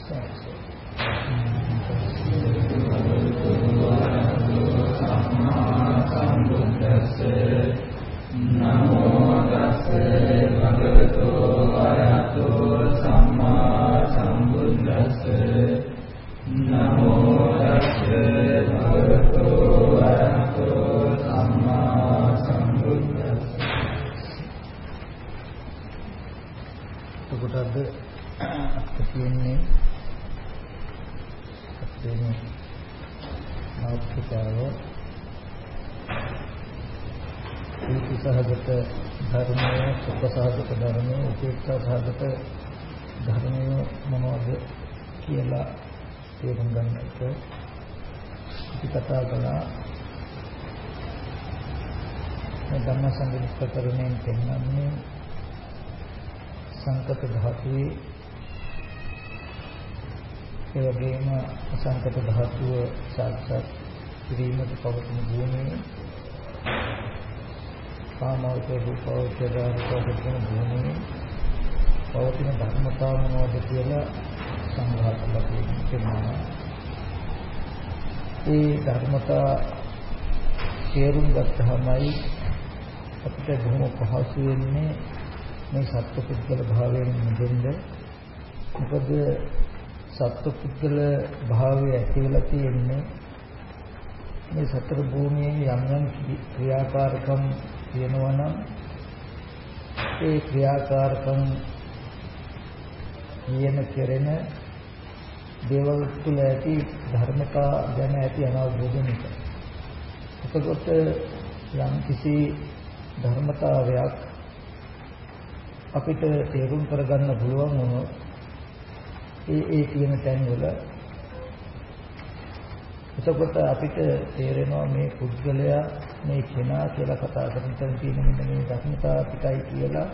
නමෝ තස්සේ භගවතු වරහතෝ සම්මා සම්බුද්දස්සේ නමෝ තස්සේ භගවතු වරහතෝ සම්මා සම්බුද්දස්සේ. එතකොටද තියෙන්නේ අපේ මාතෘකාව සහගත ධර්මය, සුඛසහගත ධර්මය, උපේක්ෂාසහගත ධර්මය මොනවද කියලා තේරුම් ගන්නට අපි කතා කළා. මේ ධර්ම සංගීතකරණයෙන් පෙන්වන්නේ සංකත ධාතුවේ ඒ වගේම අසංකත ධාතුව සාක්ෂාත් කිරීමට පවතින භූමියේ කාමෝචේ රූපෝචේ ධාතුවකින් භූමියේ පවතින ධර්මතාව මොනවද කියලා සංඝාත ලක්ෂණ කියනවා. ඒ ධර්මතා තේරුම් ගත්තහමයි අපිට බොහොම පහසු වෙන්නේ මේ සත්පුද්ගල භාවයෙන් මිදෙන්න. මොකද සත්පුද්ගල භාවය ඇති වෙලා තියෙන්නේ මේ සතර භූමියේ යම් යම් ක්‍රියාකාරකම් තියෙනවා නම් ඒ ක්‍රියාකාරකම් කියන කෙරෙන දේවල් තුළ ඇති ධර්මතා ගැන ඇති අනවබෝධය නිසා. එතකොට යම් කිසි ධර්මතාවයක් අපිට තේරුම් කරගන්න පුළුවන් වුණොත් ඒ තියෙන තැන්වල එතකොට අපිට තේරෙනවා මේ පුද්ගලයා මේ කෙනා කියලා කතා කරන තැන තියෙන මෙන්න මේ ධර්මතා පිටයි කියලා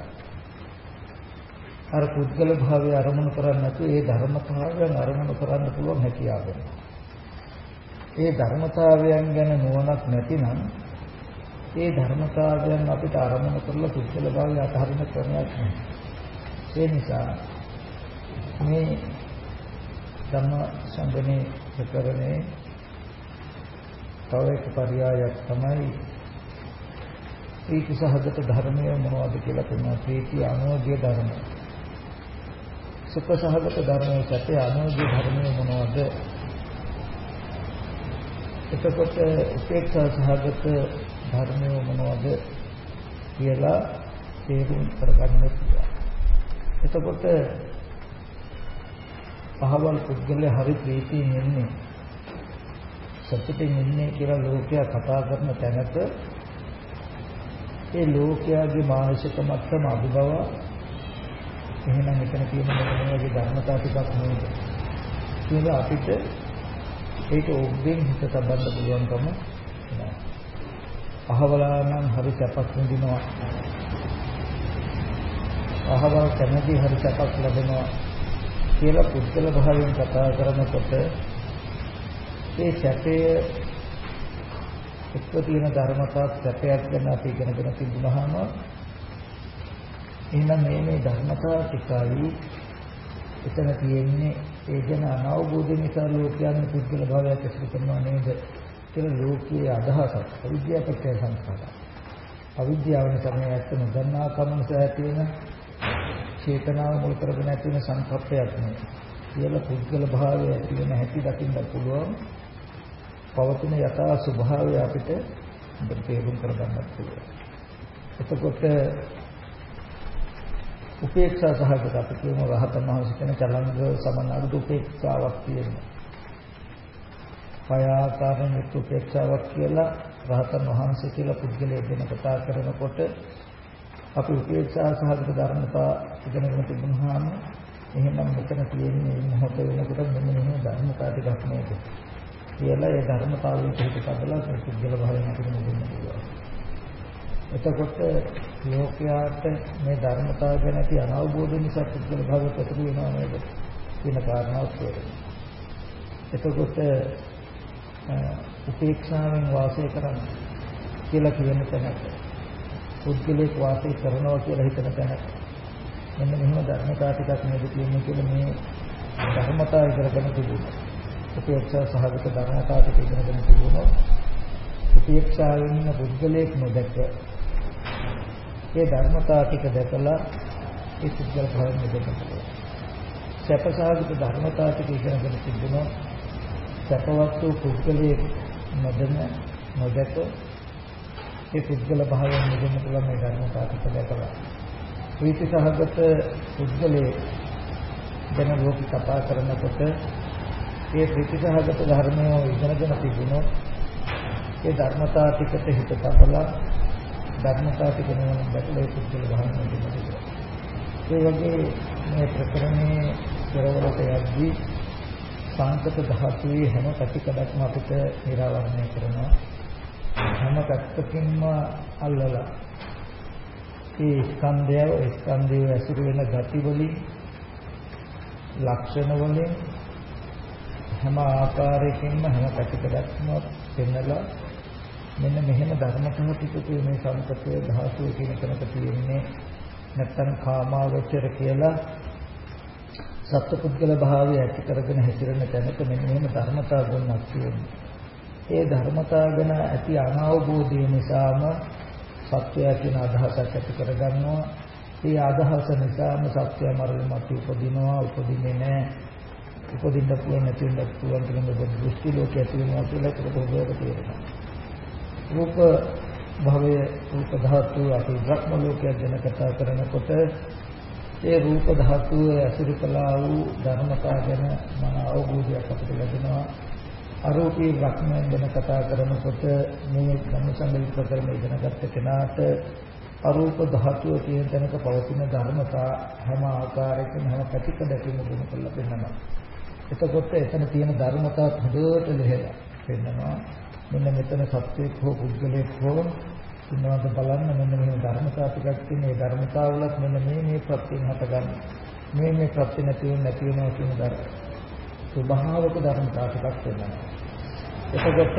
අර පුද්ගල භාවය අරමුණු කරන්නේ නැතුව ඒ ධර්මතාවයන් අරමුණු කරන්න පුළුවන් හැකියාව වෙනවා. ඒ ධර්මතාවයන් ගැන නුවණක් නැතිනම් ඒ ධර්මතාවයන් අපිට අරමුණු කරලා පුද්ගල භාවය අතහරින ක්‍රමයක් නැහැ. ඒ නිසා මේ ධර්ම සංගමේ ප්‍රකරණේ තව එක පරයයක් තමයි ප්‍රීති සහගත ධර්මය මොනවද කියලා කියනවා. ප්‍රීති අනුෝග්‍ය ධර්ම, සුඛ සහගත ධර්මය, සත්‍ය අනුෝග්‍ය ධර්මය මොනවද? එතකොට උපේක්ෂා සහගත ධර්මය මොනවද කියලා තේරුම් කරගන්න පුළුවන්. එතකොට පහවල් පුද්ගලයා හරි ප්‍රීතියෙන් ඉන්නේ, සතුටින් ඉන්නේ කියලා ලෝකයා කතා කරන තැනක ඒ ලෝකයාගේ මානසික මට්ටම අභිබව එහෙනම් මෙතන තියෙන මොනවාගේ ධර්මතාව ටිකක් නේද කියලා අපිට ඒක ඔබෙන් හිත තබන්න පුළුවන්කම නැහැ. අහවලා නම් හරි සැපක් විඳිනවා, අහවල් කැමති හරි සැපක් ලැබෙනවා කියලා පුද්ගල භාවයෙන් කතා කරනකොට ඒ සැපයේ එක්ක තියෙන ධර්මතාවක් සැපයක් ගැන අපි ඉගෙනගෙන තිබුණාම එහෙනම් මේ ධර්මතාව ටිකයි එතන තියෙන්නේ. ඒ ගැන අනවබෝධය නිසා ලෝකයන් පුද්ගල භාවයක් ඇසුරු කරනවා නේද කියලා ලෝකයේ අදහසක්. අවිද්‍යාවපත්‍ය සංස්කාරය. අවිද්‍යාව නිසා මේ ඇත්ත නොදන්නා කම නිසා ඇති වෙන චේතනාව මුල් කරගෙන ඇති වෙන සංකප්පයක් නේ. කියලා පුද්ගල භාවය ඇති වෙන හැටි දකින්න පුළුවන්. පවතින යථා ස්වභාවය අපිට තේරුම් කරගන්නත් පුළුවන්. එතකොට උපේක්ෂා සහගත අපි කියමු රහතන් වහන්සේ කියන චලංග සමනාගත උපේක්ෂාවක් තියෙනවා. පය ආකාරයෙන් උපේක්ෂාවක් කියලා රහතන් වහන්සේ කියලා පුද්ගලයෙක් ගැන කතා කරනකොට අපි උපේක්ෂා සහගත ධර්මතා ඉගෙනගෙන තිබුණාම එහෙනම් මෙතන තියෙන්නේ මොහොත වෙනකොට මෙන්න මේ ධර්මතා ටිකක් නේද කියලා ඒ ධර්මතාවයෙන් පිටකබලා පුද්ගල භාවයෙන් අපිට මෙන්න පුළුවන්. එතකොට ලෝකයාට මේ ධර්මතාව ගැන ඇති අනවබෝධය නිසා පුද්ගල භාවය පැතුරු වෙනවා නේද කියන කාරණාව තේරෙනවා. එතකොට උපේක්ෂාවෙන් වාසය කරන්න කියලා කියන තැනක පුද්ගලෙක් වාසය කරනවා කියලා හිතන තැනක මෙන්න මෙහෙම ධර්මතාව ටිකක් නේද කියන්නේ කියලා මේ ධර්මතා ඉගෙනගෙන තිබුණා. උපේක්ෂා සහගත ධර්මතා ටික ඉගෙනගෙන තිබුණා. උපේක්ෂාවෙන් ඉන්න පුද්ගලයෙක් නොදැක ඒ ධර්මතා ටික දැකලා ඒ පුද්ගල භාවයෙන් මිදෙන්න. සැපසහගත ධර්මතා ටික ඉගෙනගෙන තිබුණා. සැපවත් වූ පුද්ගලයෙක් නොදැක ඒ පුද්ගල භාවයෙන් මිදෙන්න පුළුවන් මේ ධර්මතා ටික දැකලා. ප්‍රීති සහගත පුද්ගලයෙක් ගැන ලෝක කතා කරනකොට ඒ ප්‍රීති සහගත ධර්මය ඉගෙනගෙන තිබුණොත් ඒ ධර්මතා ටිකට හිත තබලා ධර්මතා ටික නෙවෙයි දැකලා ඒ පුද්ගල භාවයෙන් මිදෙන්න. ඒ වගේ මේ ප්‍රකරණයේ පෙරවරට යද්දී සංකත ධාතුවේ හැම පැතිකඩක්ම අපිට නිරාවරණය කරනවා. හැම පැත්තකින්ම අල්ලලා ඒ ස්කන්ධය ඇසුරු වෙන ගති වලින් ලක්ෂණ වලින් හැම ආකාරයකින්ම හැම පැතිකඩක්ම පෙන්නලා මෙන්න මෙහෙම ධර්මතාව ටිකක මේ සංකතයේ ධාතුව කියන කෙනක තියෙන්නේ නැත්තම් කාමාවචර කියලා සත්පුද්ගල භාවය ඇති කරගෙන හැසිරෙන තැනක මෙන්න මෙහෙම ධර්මතා ගුණක් තියෙනවා. ඒ ධර්මතා ගැන ඇති අනවබෝධය නිසාම සත්‍යය කියන අදහසක් ඇති කරගන්නවා. ඒ අදහස නිසාම සත්‍ය මරණයට උපදිනවා, උපදින්නේ නැහැ. උපදින්න පුළුවන් නැති වෙන්න පුළුවන් කියන දෘෂ්ටි ලෝකයේ ඇති වෙනවා කියලා ඒක පොදුවට තේරෙනවා. රූප භවය රූප ධාතු අපි බ්‍රහ්ම ලෝකයේ ගැන කතා කරනකොට ඒ රූප ධාතුව ඇසුරු කළා වූ ධර්මතා ගැන මන අවබෝධයක් අපිට ලැබෙනවා. අරූපී බ්‍රහ්මයන් ගැන කතා කරනකොට මේ සම්සංගලිත කරන ඉගෙනගත්ත කෙනාට අරූප ධාතුව කියන තැනක පවතින ධර්මතා හැම ආකාරයකින් හැම පැතිකඩකින්ම ගුණ කරලා පෙන්නනවා. එතකොට එතන තියෙන ධර්මතා හොඳට ලෙහෙලා පෙන්නනවා. මෙන්න මෙතන සත්‍යයක් හෝ පුද්ගලයෙක් හෝ ඉන්නවාද බලන්න මෙන්න මේ ධර්මතා ටිකක් තියෙන මේ ධර්මතාවලත් මෙන්න මේ ප්‍රත්‍යයෙන් හටගන්න. මේ ප්‍රත්‍ය නැති වෙනවා කියන ධර්ම. ස්වභාවික ධර්මතා ටිකක් වෙනවා. එතකොට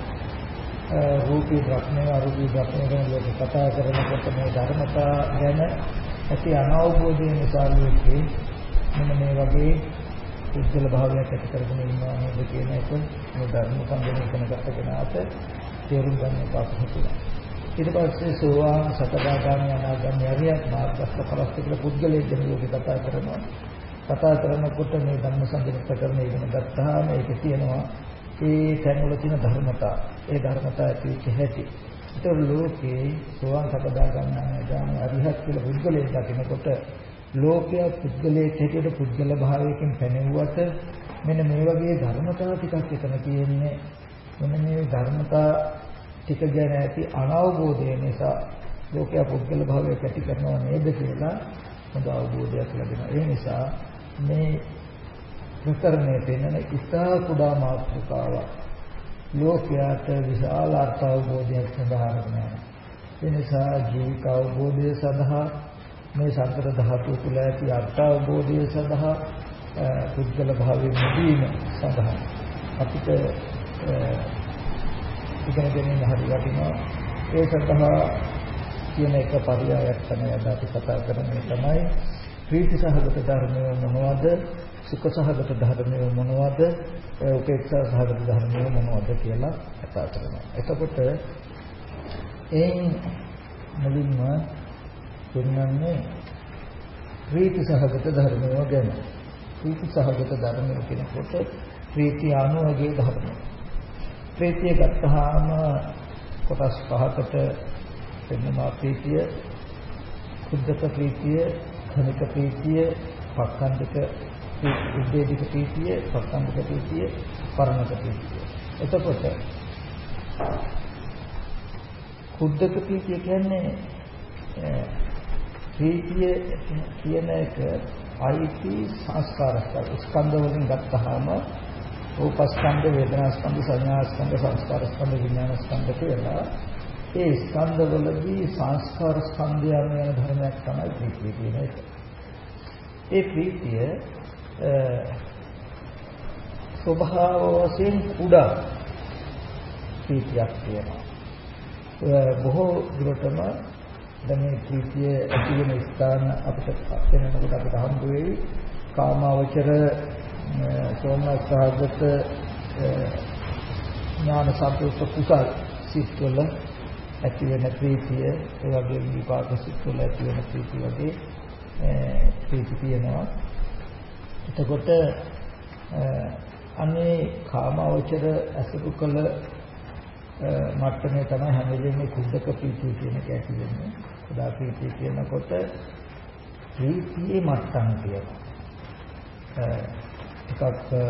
රූපී ධර්මය අරූපී ධර්මය ගැන ලෝක කතා කරනකොට මේ ධර්මතා ගැන ඇති අනවබෝධය නිසා ලෝකේ මෙන්න මේ වගේ පුද්ගල භාවයක් ඇති කරගෙන ඉන්නවා නේද කියන එක මේ ධර්ම සම්බන්ධ කරනකොට කෙනාට තේරුම් ගන්න පාසුතුයි. ඊට පස්සේ සෝවාන් සතරදාගාමී අනාගාමී අරියත් මාර්ගස්ත පරස්ත කියලා පුද්ගලයෙක් ගැන ලෝක කතා කරනවා. කතා කරනකොට මේ ධර්ම සම්බන්ධ කරන ඉගෙන ගත්තාම ඒක තියෙනවා ඒ තැන්වල තියෙන ධර්මතා. ඒ ධර්මතා ඇතිවෙච්ච හැටි. ඒතර ලෝකේ සෝවාන් සතරදාගාමී අනාගාමී අරියත් කියලා පුද්ගලයෙක් දකිනකොට ලෝකයේ පුද්ගලයේ හැටියට පුද්ගල භාවයකින් පැනෙවුවට මෙන්න මේ වගේ ධර්මතා ටිකක් එතන තියෙන්නේ. මෙන්න මේ ධර්මතා ටික ගැන ඇති අනවබෝධය නිසා ලෝකයේ පුද්ගල භාවයක් ඇති කරනව නේද කියලා හොඳ අවබෝධයක් ලැබෙනවා. ඒ නිසා මේ ප්‍රකරණයේ තියෙන ඉස්සා කුඩා මාතෘකාවක් ලෝකයට විශාල අර්ථ අවබෝධයක් සඳහා කරනවා. ඒ නිසා ජීවිත අවබෝධය සඳහා මේ සංකත ධාතු තුළ ඇති අර්ථ අවබෝධය සඳහා පුද්ගල භාවයේ මුදීන සඳහා අපිට ඉගෙන ගැනීම හරි වටිනවා. ඒ සඳහා කියන එක පරියායක් තමයි අද අපි කතා කරන්නේ තමයි ප්‍රීති සහගත ධර්මය මොනවද, සුඛ සහගත ධර්මය මොනවද, උපේක්ෂා සහගත ධර්මය මොනවද කියලා කතා කරනවා. එතකොට මුලින්ම පෙන්වන්නේ ප්‍රීති සහගත ධර්මය ගැන. ප්‍රීති සහගත ධර්මය කියනකොට ප්‍රීති අනුවගේ ධර්මය. ප්‍රීතිය ගත්තාම කොටස් පහකට වෙනවා. ප්‍රීතිය, කුද්ධක ප්‍රීතිය, khනික ප්‍රීතිය, පක්ඛන්දික උද්වේදික ප්‍රීතිය, පක්ඛන්දික ප්‍රීතිය, පරණක ප්‍රීතිය. එතකොට කුද්ධක ප්‍රීතිය කියන්නේ ප්‍රීතිය කියන එක අයිති සංස්කාර ස්කන්ධ වලින් ගත්තාම රූපස්කන්ධ, වේදනාස්කන්ධ, සංඥාස්කන්ධ, සංස්කාරස්කන්ධ, විඥානස්කන්ධ කියලා ඒ ස්කන්ධවලදී සංස්කාර ස්කන්ධයන් යන ධර්මයක් තමයි ප්‍රීතිය කියන එක. ඒ ප්‍රීතිය ස්වභාව වශයෙන් කුඩා ප්‍රීතියක් තියෙනවා. බොහෝ දුරටම දැන් මේ ප්‍රීතිය ඇති වෙන ස්ථාන අපිට වෙනකොට අපිට හම්බ වෙයි කාමාවචර සෝමනස්සහගත ඥාන සම්පූර්ණ කුසල සිත්වල ඇති වෙන ප්‍රීතිය, ඒ වගේ විපාක සිත්වල ඇති වෙන ප්‍රීතිය වගේ ප්‍රීති තියෙනවා. එතකොට අනේ කාමවචර අසුරු කළ මට්ටමේ තමයි හැම වෙලේම කුද්දක ප්‍රීතිය කියන එක ඇති වෙන්නේ. කුඩා ප්‍රීතිය කියනකොට ප්‍රීතියේ මට්ටම් කියනවා. එකක්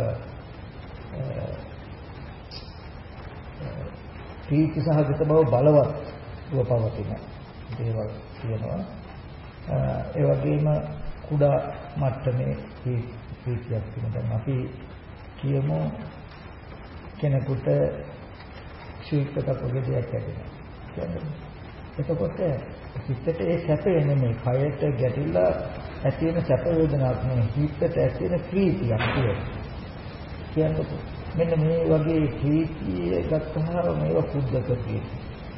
ප්‍රීති සහගත බව බලවත්ව පවතින දේවල් කියනවා. ඒ වගේම කුඩා මට්ටමේ ප්‍රීතියක් තියෙනවා. අපි කියමු කෙනෙකුට ශීක්‍රක ප්‍රගතියක් ඇතිවෙනවා. කියන්නේ එතකොට සිතට ඒ සැපය නෙමෙයි, කයට ගැටිලා ඇති වෙන සැප වේදනාවක් නෙමෙයි, හිතට ඇති වෙන ප්‍රීතියක් කියන්නේ. මෙන්න මේ වගේ ප්‍රීතිය ගත්තහම මේවා කුද්දක ප්‍රීතිය.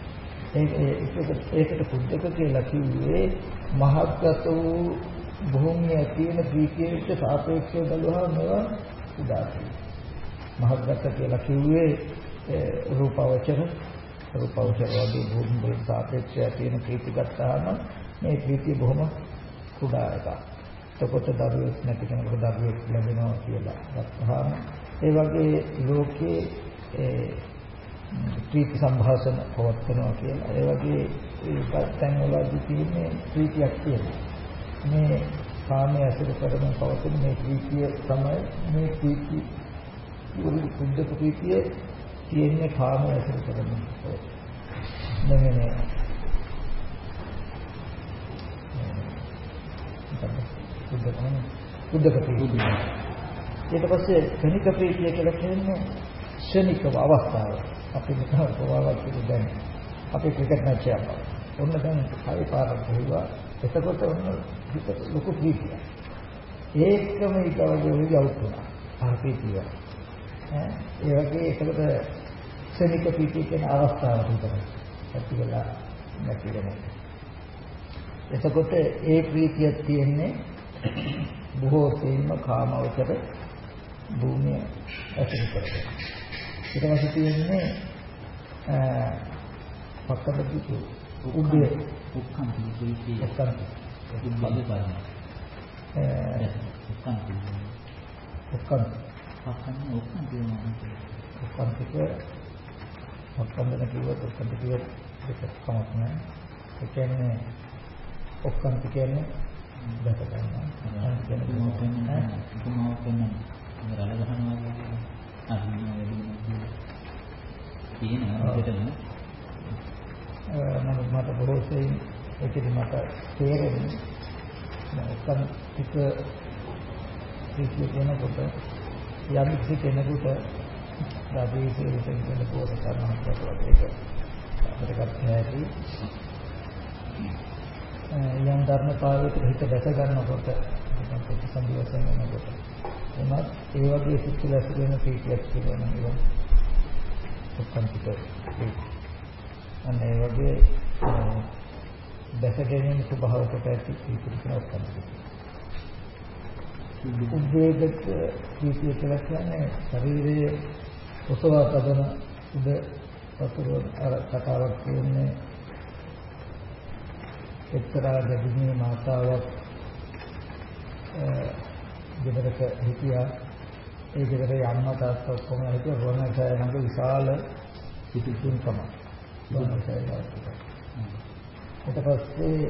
ඒකට කුද්දක කියලා කිව්වේ මහත්ගත වූ භූමියේ තියෙන ප්‍රීතියට සාපේක්ෂව බලුවහම මේවා කුඩා ප්‍රීතිය. මහත්ගත කියලා කිව්වේ රූපවචර වගේ භූමියට සාපේක්ෂව තියෙන ප්‍රීතිය ගත්තාම මේ ප්‍රීතිය බොහොම කුඩා එකක්. එතකොට දරුවෙක් නැති කෙනෙකුට දරුවෙක් ලැබෙනවා කියලා ගත්තාම ඒ වගේ ලෝකේ ප්‍රීති සම්භාෂණ පවත්වනවා කියලා. ඒ වගේ තැන් වලදී තියෙන ප්‍රීතියක් තියෙනවා. මේ කාමයේ අසුර කරන පවතින මේ ප්‍රීතිය තමයි මේ ප්‍රීතිය. ඒ කුද්දක ප්‍රීතිය තියෙන්නේ කාමයේ අසුර කරන. නෙමෙයි. කුද්දක ප්‍රීතිය. ඊට පස්සේ ක්ෂණික ප්‍රීතිය කියලා කියන්නේ ක්ෂණිකව අවස්ථාව. අපි මෙතන ප්‍රවාහයක් පිළි දැන් අපි ක්‍රිකට් මැච් එකක්. ඔන්න දැන් හරි පාරක් ගිහුවා. එතකොට ඔන්න හිතට ලොකු ප්‍රීතියක්. ඒකම ඊටවගේ වෙයි අවුත් වුණා. ආ ප්‍රීතිය. ඒ වගේ එතකොට ක්ෂණික ප්‍රීතිය කියන අවස්ථාව විතරයි. ඇති වෙලා නැති වෙනවා. එතකොට ඒ ප්‍රීතිය තියෙන්නේ බොහෝ තේම කාමවචර භූමිය ඇතුළු කරගෙන. ඊට පස්සේ තියෙන්නේ පක්කපිටු උද්දේ උක්කන්ති ප්‍රීතිය උක්කන්ති උද්දේ බලන ඔක්කන්ති කිව්වොත් දෙකක් කමක් නැහැ. ඒ කියන්නේ ඔක්කන්ති කියන්නේ දැක ගන්නවා. අනිත් කියන්නේ උපමාවක් වෙනවා. රළ ගහනවා වගේ අහිමිය වෙන්නේ කියනවා විතරම. නමුත් මට බොහෝ සෙයින් ඒකෙදි මට තේරෙන්නේ ඔක්කන්තික ප්‍රීතිය කියනකොට යම් කිසි කෙනෙකුට රාජීවී කෙනෙකුට පොත කරනවා කියලාත් ඒක අපිට ගන්න යම් ධර්මතාවයකට හිත දැක ගන්නකොට ප්‍රතිසන්දි වශයෙන් වෙනකොට එමත් ඒ වගේ සිත්වල ඇතිවෙන ප්‍රීතියක් තියෙනවා නේද? ඔක්කන්තික අනේ වගේ දැක ගැනීම ස්වභාවකට ඇති ප්‍රීතිය කියන ඔක්කන්තික. උද්වේගක ප්‍රීතිය කියලා කියන්නේ ශරීරයේ ඔසවා තබන උද වතුර අර කතාවක් කියන්නේ එක්තරා ගැබිණී මාතාවක් ගෙදරක හිටියා. ඒ ගෙදරේ අම්මා තාත්තා ඔක්කොම හිටිය රෝණසය ළඟ විශාල පිටිතුන්කම. රෝණසය ළඟ. ඊට පස්සේ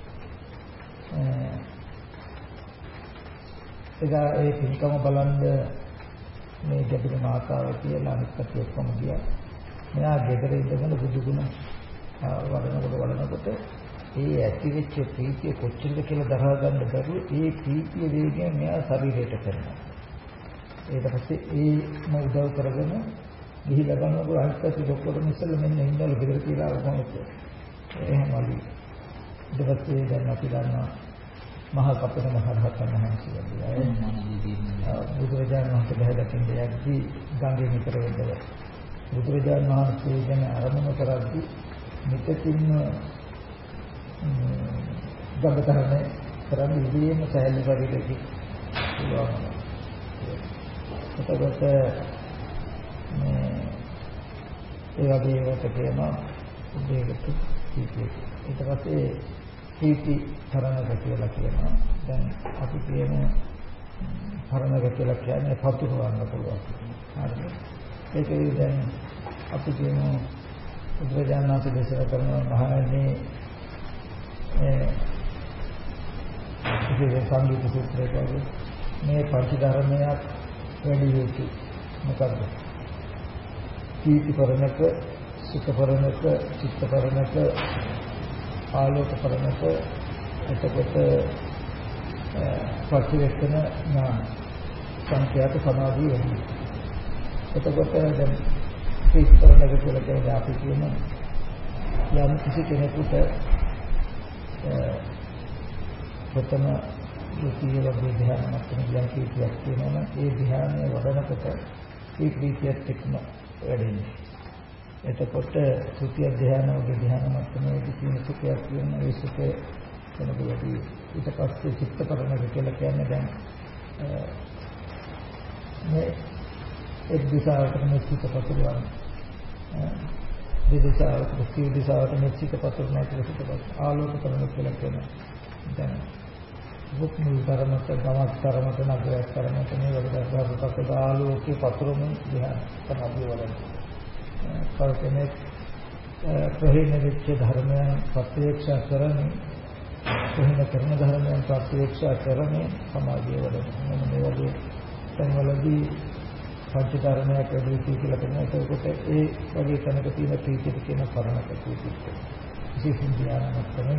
ඒ පින්කම බලන්න මේ ගැබිණී මාතාව කියලා අනිත් කට්ටිය ඔක්කොම ගියා. මෙයා ගෙදර ඉඳගෙන බුදුගුණ වඩනකොට ඒ ඇතිවෙච්ච ප්‍රීතිය කොච්චරද කියලා දරා ගන්න බැරුව ඒ ප්‍රීතිය වේගයෙන් මෙයා ශරීරයට කරනවා. ඊට පස්සේ ඒම උදව් කරගෙන ගිහිල්ලා ගන්නකොට අනිත්කසි ડોක්ටර් මිස්සල මෙන්න ඉන්නවලු ගෙදර කියලා කොහොමද? එහෙමලු. ඊට පස්සේ දැන් අපි දන්නවා මහා කප්පන මහරහතන් වහන්සේලා බුදුරජාණන් වහන්සේ බහැදකින් දෙයක්දී ගංගේ නිතර වෙද්දව බුදුරජාණන් වහන්සේ ගැන අරමුණු කරද්දී මෙතකින්ම ගබතරනේ කරන්නේ ඉදීම සහැල්ලු පරිදි පුළුවන්. එතකොට මේ ඒ වගේ ඒවට කියනවා උදේකට කීටි. ඊට පස්සේ කීටි තරණක කියලා කියනවා. දැන් අපි කියන තරණක කියලා කියන්නේ පතුරවන්න පුළුවන්. හරිද? ඒකේ දැන් අපි කියන බුදුරජාණන් වහන්සේ දේශනා කරන මහණෙනි ඉතින් සංගීත සූත්‍රයේ මේ පංච ධර්මයක් වැඩි යුතු මොකක්ද? කීටි පරණක, සුඛ පරණක, චිත්ත පරණක, ආලෝක පරණක, එතකොට පටිවේක්ෂණ ඥාන සංඛ්‍යාත සමාධිය වෙනවා. එතකොට දැන් කීටි පරණක කියලා කියන්නේ අපි කියන යම් කිසි කෙනෙකුට ප්‍රථම ද්විතීය වගේ ධ්‍යානයක් කියන කීටියක් තියෙනවා නම් ඒ ධ්‍යානය වඩනකොට ඒ කීටියත් එක්කම වැඩෙන්නේ. එතකොට සුඛය ධ්‍යාන වගේ ධ්‍යාන මට්ටමේදී තියෙන සුඛයක් කියන ඒ සුඛය වෙනකොටදී ඊට පස්සේ චිත්තපරණක කියලා කියන්නේ දැන් මේ එක් දිශාවකට මෙච්චිත පතුරවන දෙදිශාවකට සිය දිශාවට මෙච්චිත පතුරන කියලා ආලෝක කරන කියලා කියනවා. දැන් බුක් මුල් ධර්මත ගමක් ධර්මත නගරයක් ධර්මත මේ වගේ ධර්මතාවක ආලෝකේ පතුරමින් ධ්‍යාන තමයි වලන්නේ. කල්පනේ ප්‍රහේන වෙච්ච ධර්මයන් ප්‍රත්‍යක්ෂ කරන්නේ ප්‍රහේන කරන ධර්මයන් ප්‍රත්‍යක්ෂ කරන්නේ සමාධිය වලන්නේ. මේ වගේ තැන්වලදී පංච ධර්මයක් වැඩි කියලා කියනවා. ඒකකොට ඒ වගේ තැනක තියෙන ප්‍රීතිය කියන කරණක ප්‍රීතිය. විශේෂ ධ්‍යානයක් තමයි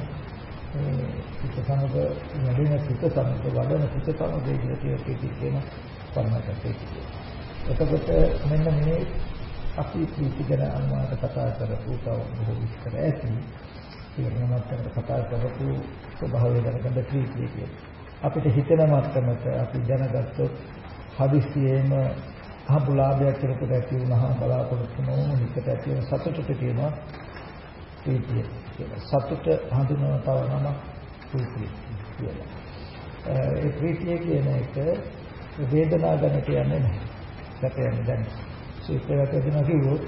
සිත සමග වැඩෙන සිත සමග වඩන සිත සමග ඉදිරියට කියන කරණක ප්‍රීතිය. එතකොට මෙන්න මේ අපි ප්‍රීති ගැන අනුමාන කතා කරපු තව බොහෝ විස්තර ඇති. කියන මට්ටමට කතා කරපු ස්වභාවය ගැන ප්‍රීතිය කියන්නේ. අපිට හිතෙන මට්ටමට අපි දැනගත්තොත් හදිස්සියෙම අහබුලාභයක් කෙනෙකුට ඇති වුණාම බලාපොරොත්තු නොවුණු හිතට ඇති වෙන සතුටට කියනවා ප්‍රීතිය කියලා. සතුට හඳුනන තව නම ප්‍රීතිය කියලා. ඒ ප්‍රීතිය කියන එක වේදනා ගැන කියන්නේ නැහැ. සැපයන්නේ දැන් සුඛයට දෙනවා කිව්වොත්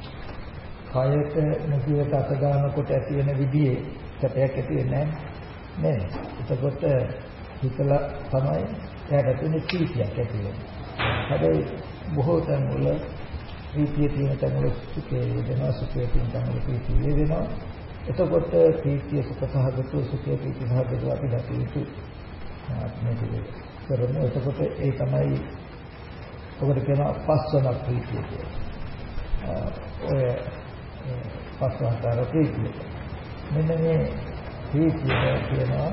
කායයට මුඛයට අත ගන්නකොට ඇති වෙන විදිහේ සැපයක් ඇති වෙන්නේ නැහැ නේද? එතකොට හිතලා තමයි එයාට තියෙන ප්‍රීතියක් ඇති වෙන්නේ. හැබැයි බොහෝ තැන් වල ප්‍රීතිය තියෙන තැන් වල සුඛය වෙනවා, සුඛය තියෙන තැන් වල ප්‍රීතිය වෙනවා. එතකොට ප්‍රීතිය සුඛසහගත සුඛය ප්‍රීති සහගත අපි දකිතු මේක කරන්නේ. එතකොට ඒ තමයි ඔකට කියනවා පස්වන ප්‍රීතිය කියලා. ඔය පස්වන ප්‍රීතිය. මෙන්න මේ ප්‍රීතිය කියනවා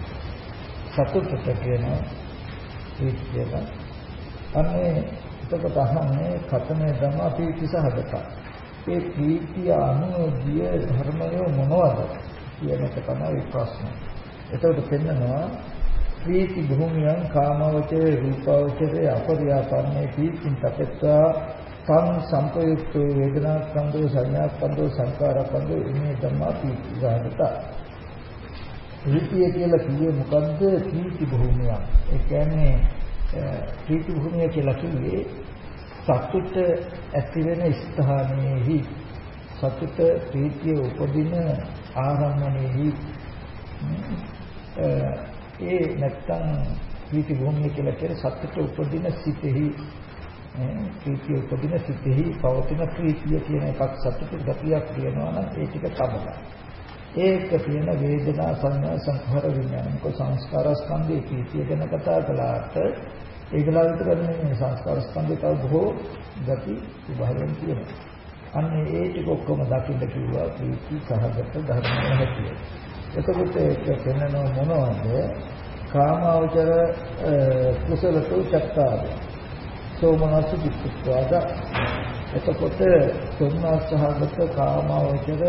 සතුටට කියනවා ප්‍රීතිය. අනේ එතකොට අහන්නේ කතමේ ධම්මා ප්‍රීති සහගත. ඒ ප්‍රීතිය අනුගිය ධර්මය මොනවද කියන එක තමයි ප්‍රශ්නේ. එතකොට පෙන්නනවා ප්‍රීති භූමියන් කාමවචරේ රූපවචරේ අපරියාපන්නේ ප්‍රීතින් තපෙත්වා තං සංපයුක්තෝ වේදනාස්කන්ධෝ සංඥාස්කන්ධෝ සංකාරස්කන්ධෝ ඉමේ ධම්මා ප්‍රීති සහගත. ප්‍රීතිය කියලා කියේ මොකද්ද? ප්‍රීති භූමිය. ඒ කියන්නේ ප්‍රීති භූමිය කියලා කිව්වේ සතුට ඇති වෙන ස්ථානයේහි සතුට ප්‍රීතිය උපදින ආරම්භණයෙහි ඒ නැත්තම් ප්‍රීති භූමිය කියලා කියන සතුට උපදින සිතෙහි ප්‍රීතිය උපදින සිතෙහි පවතින ප්‍රීතිය කියන එකක් සතුට ගතියක් කියනවා නම් ඒ ටික තමයි. ඒක කියන වේදනා සංඥා සංඛාර විඥානක සංස්කාර ස්කන්ධේ ප්‍රීතිය ගැන කතා කළාට ඒකලා විතරනේ මේ සංස්කාර ස්කන්ධේ තව බොහෝ ගති ස්වභාවයන් තියෙනවා. අන්න ඒ ටික ඔක්කොම දකින්න කිව්වා ප්‍රීති සහගත ධර්මය හැටියට. එතකොට ඒක වෙනව මොනවද? කාමාවචර කුසලතෝ චත්තාද සෝමනස්ස චිත්තස්වාද. එතකොට සෝමනස්සහගත කාමාවචර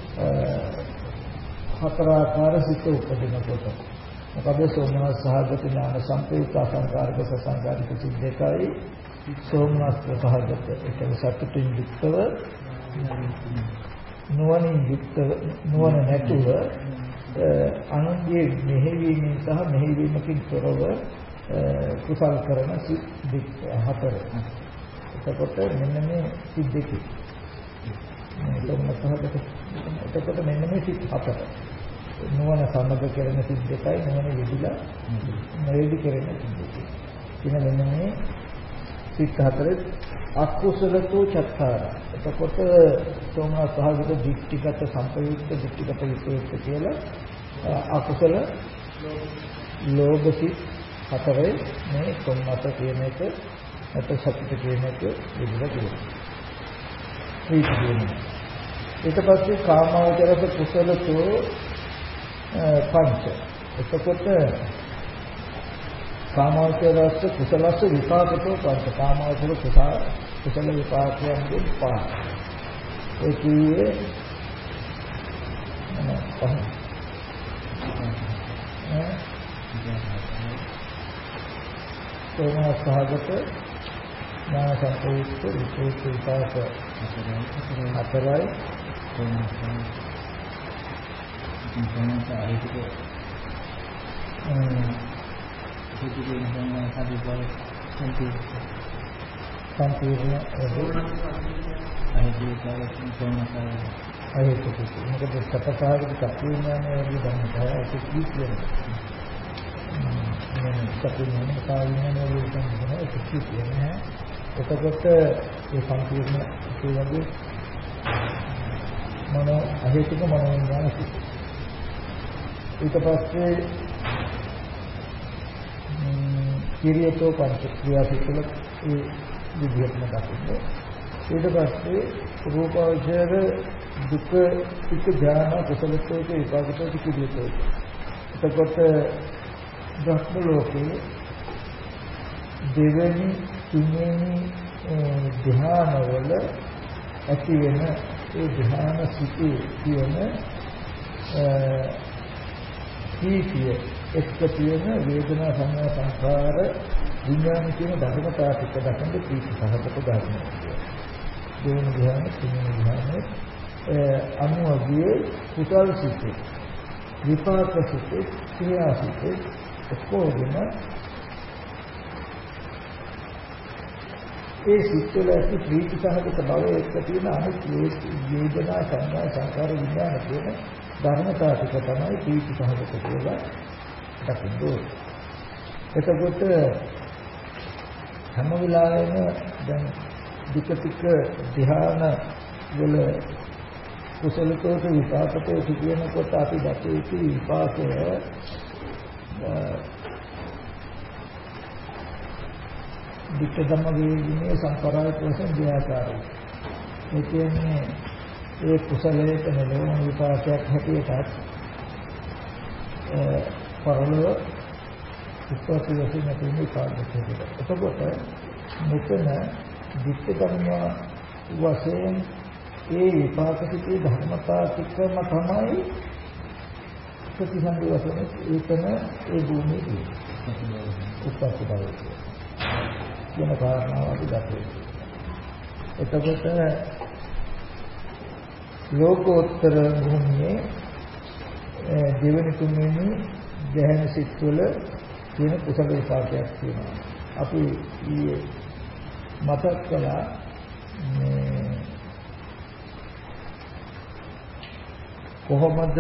හතරාකාර සිත උපදිනකොට මොකද සෝමනස්සහගත ඥාන සංපේත අසංකාරික සසංකාරික සිත් දෙකයි සෝමනස්ස සහගත. ඒක සතුටින් යුක්තව නුවණින් යුක්තව නුවණ නැතුව අනුන්ගේ මෙහෙවීමෙන් සහ මෙහෙවීමකින් තොරව කුසල් කරන සිත් හතර. එතකොට මෙන්න මේ සිත් දෙක. එතකොට මෙන්න මේ සිත් හතර. නුවණ සමග කරන සිත් දෙකයි නුවණ විදිලා නොවේදි කරන සිත් දෙකයි. කියන මෙන්න මේ සිත් හතරේ අකුසලතෝ චත්තාර. එතකොට සෝමනා සහගත දික්ටිගත සම්පයුක්ත දික්ටිගත විපේක්ෂ කියලා අකුසල ලෝභ සිත් හතරේ මේ සෝමනත කියන එක නැත්නම් සත්‍ය කියන එක විදිහට කියනවා. ඊට පස්සේ කාමාවචරක කුසලතෝ පංච. එතකොට කාමාවචරස්ස කුසලස්ස විපාකතෝ පංච. කාමාවචර කුසල විපාකයන්ගේ පහ. ඒ කියේ සෝමනස් සහගත ඥාන සංකේත විශේෂ විපාක හතරයි. සංකීර්ණ මොකද සතපාරක චක්‍රීඥානයේ විදිහට ඒක කිසියම් චක්‍රීඥානයේ කාර්යඥානයේ විදිහට ඒක කිසියම් නෑ. එතකොට ඒ සංකීර්ණ ඒ වගේ මන අහේතුක මනෝවිඥාන සිත්. ඊට පස්සේ කිරියතෝ පංච ක්‍රියාසිකල ඒ විදිහටම දක්වන්නේ. ඊට පස්සේ රූපාවචර දුක පිට ධානා කුසලතෝක විපාකතෝක කිරියතෝ. එතකොට බ්‍රහ්ම ලෝකේ දෙවෙනි තුන්වෙනි ධ්‍යානවල ඇති වෙන ඒ ධ්‍යාන සිටේ කියන කීතිය එක්ක තියෙන වේදනා සංඥා සංඛාර විඥාන කියන ධර්මතා ටික දකින්න ප්‍රීති සහගත ධර්ම. දෙවෙනි ධ්‍යාන තුන්වෙනි ධ්‍යාන අනුවගේ කුසල් සිටේ විපාක සිටේ ක්‍රියා සිටේ ඔක්කොම ඒ සිත්වල ඇති ප්‍රීති සහගත බව එක්ක තියෙන අනිත් වේදනා සංඥා සංකාර විඥාන කියන ධර්මතා ටික තමයි ප්‍රීති සහගත කියලා දකින්නේ. එතකොට හැම වෙලාවෙම දැන් විකතික ධ්‍යාන වල කුසලතෝක විපාකතෝ කියනකොට අපි දැකේ ඉති විපාකය විච්ඡ ධම්ම වේදිනේ සංකරාය වශයෙන් දෙආකාරයි. ඒ කියන්නේ ඒ කුසලයට නෙවෙයි විපාකයක් හැටියට පරලෝ උත්පත්ති වශයෙන් තියෙන විපාකයක්. එතකොට මෙතන විච්ඡ ධම්ම වශයෙන් ඒ විපාකිතේ ධර්මතා ටිකම තමයි ප්‍රතිසංග වශයෙන් ඒතන ඒ භූමියේ උත්පත්ති බලය. කියන කාරණාව අපි දක්වනවා. එතකොට ලෝකෝත්තර භූමියේ දෙවෙනි තුන්වෙනි ධ්‍යාන සිත්වල තියෙන කුසල විපාකයක් තියෙනවා. අපි ඊයේ මතක් කළා මේ කොහොමද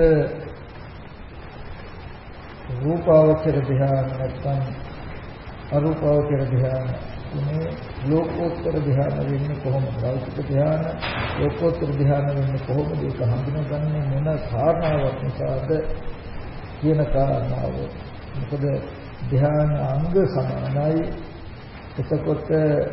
රූපාවචර ධ්‍යාන නැත්නම් අරූපාවචර ධ්‍යාන මේ ලෝකෝත්තර ධ්‍යාන වෙන්නේ කොහොමද? ලෞකික ධ්‍යාන ලෝකෝත්තර ධ්‍යාන වෙන්නේ කොහොමද? ඒක හඳුනගන්නේ මොන කාරණාවක් නිසාද කියන කාරණාව. මොකද ධ්‍යාන අංග සමානයි. එතකොට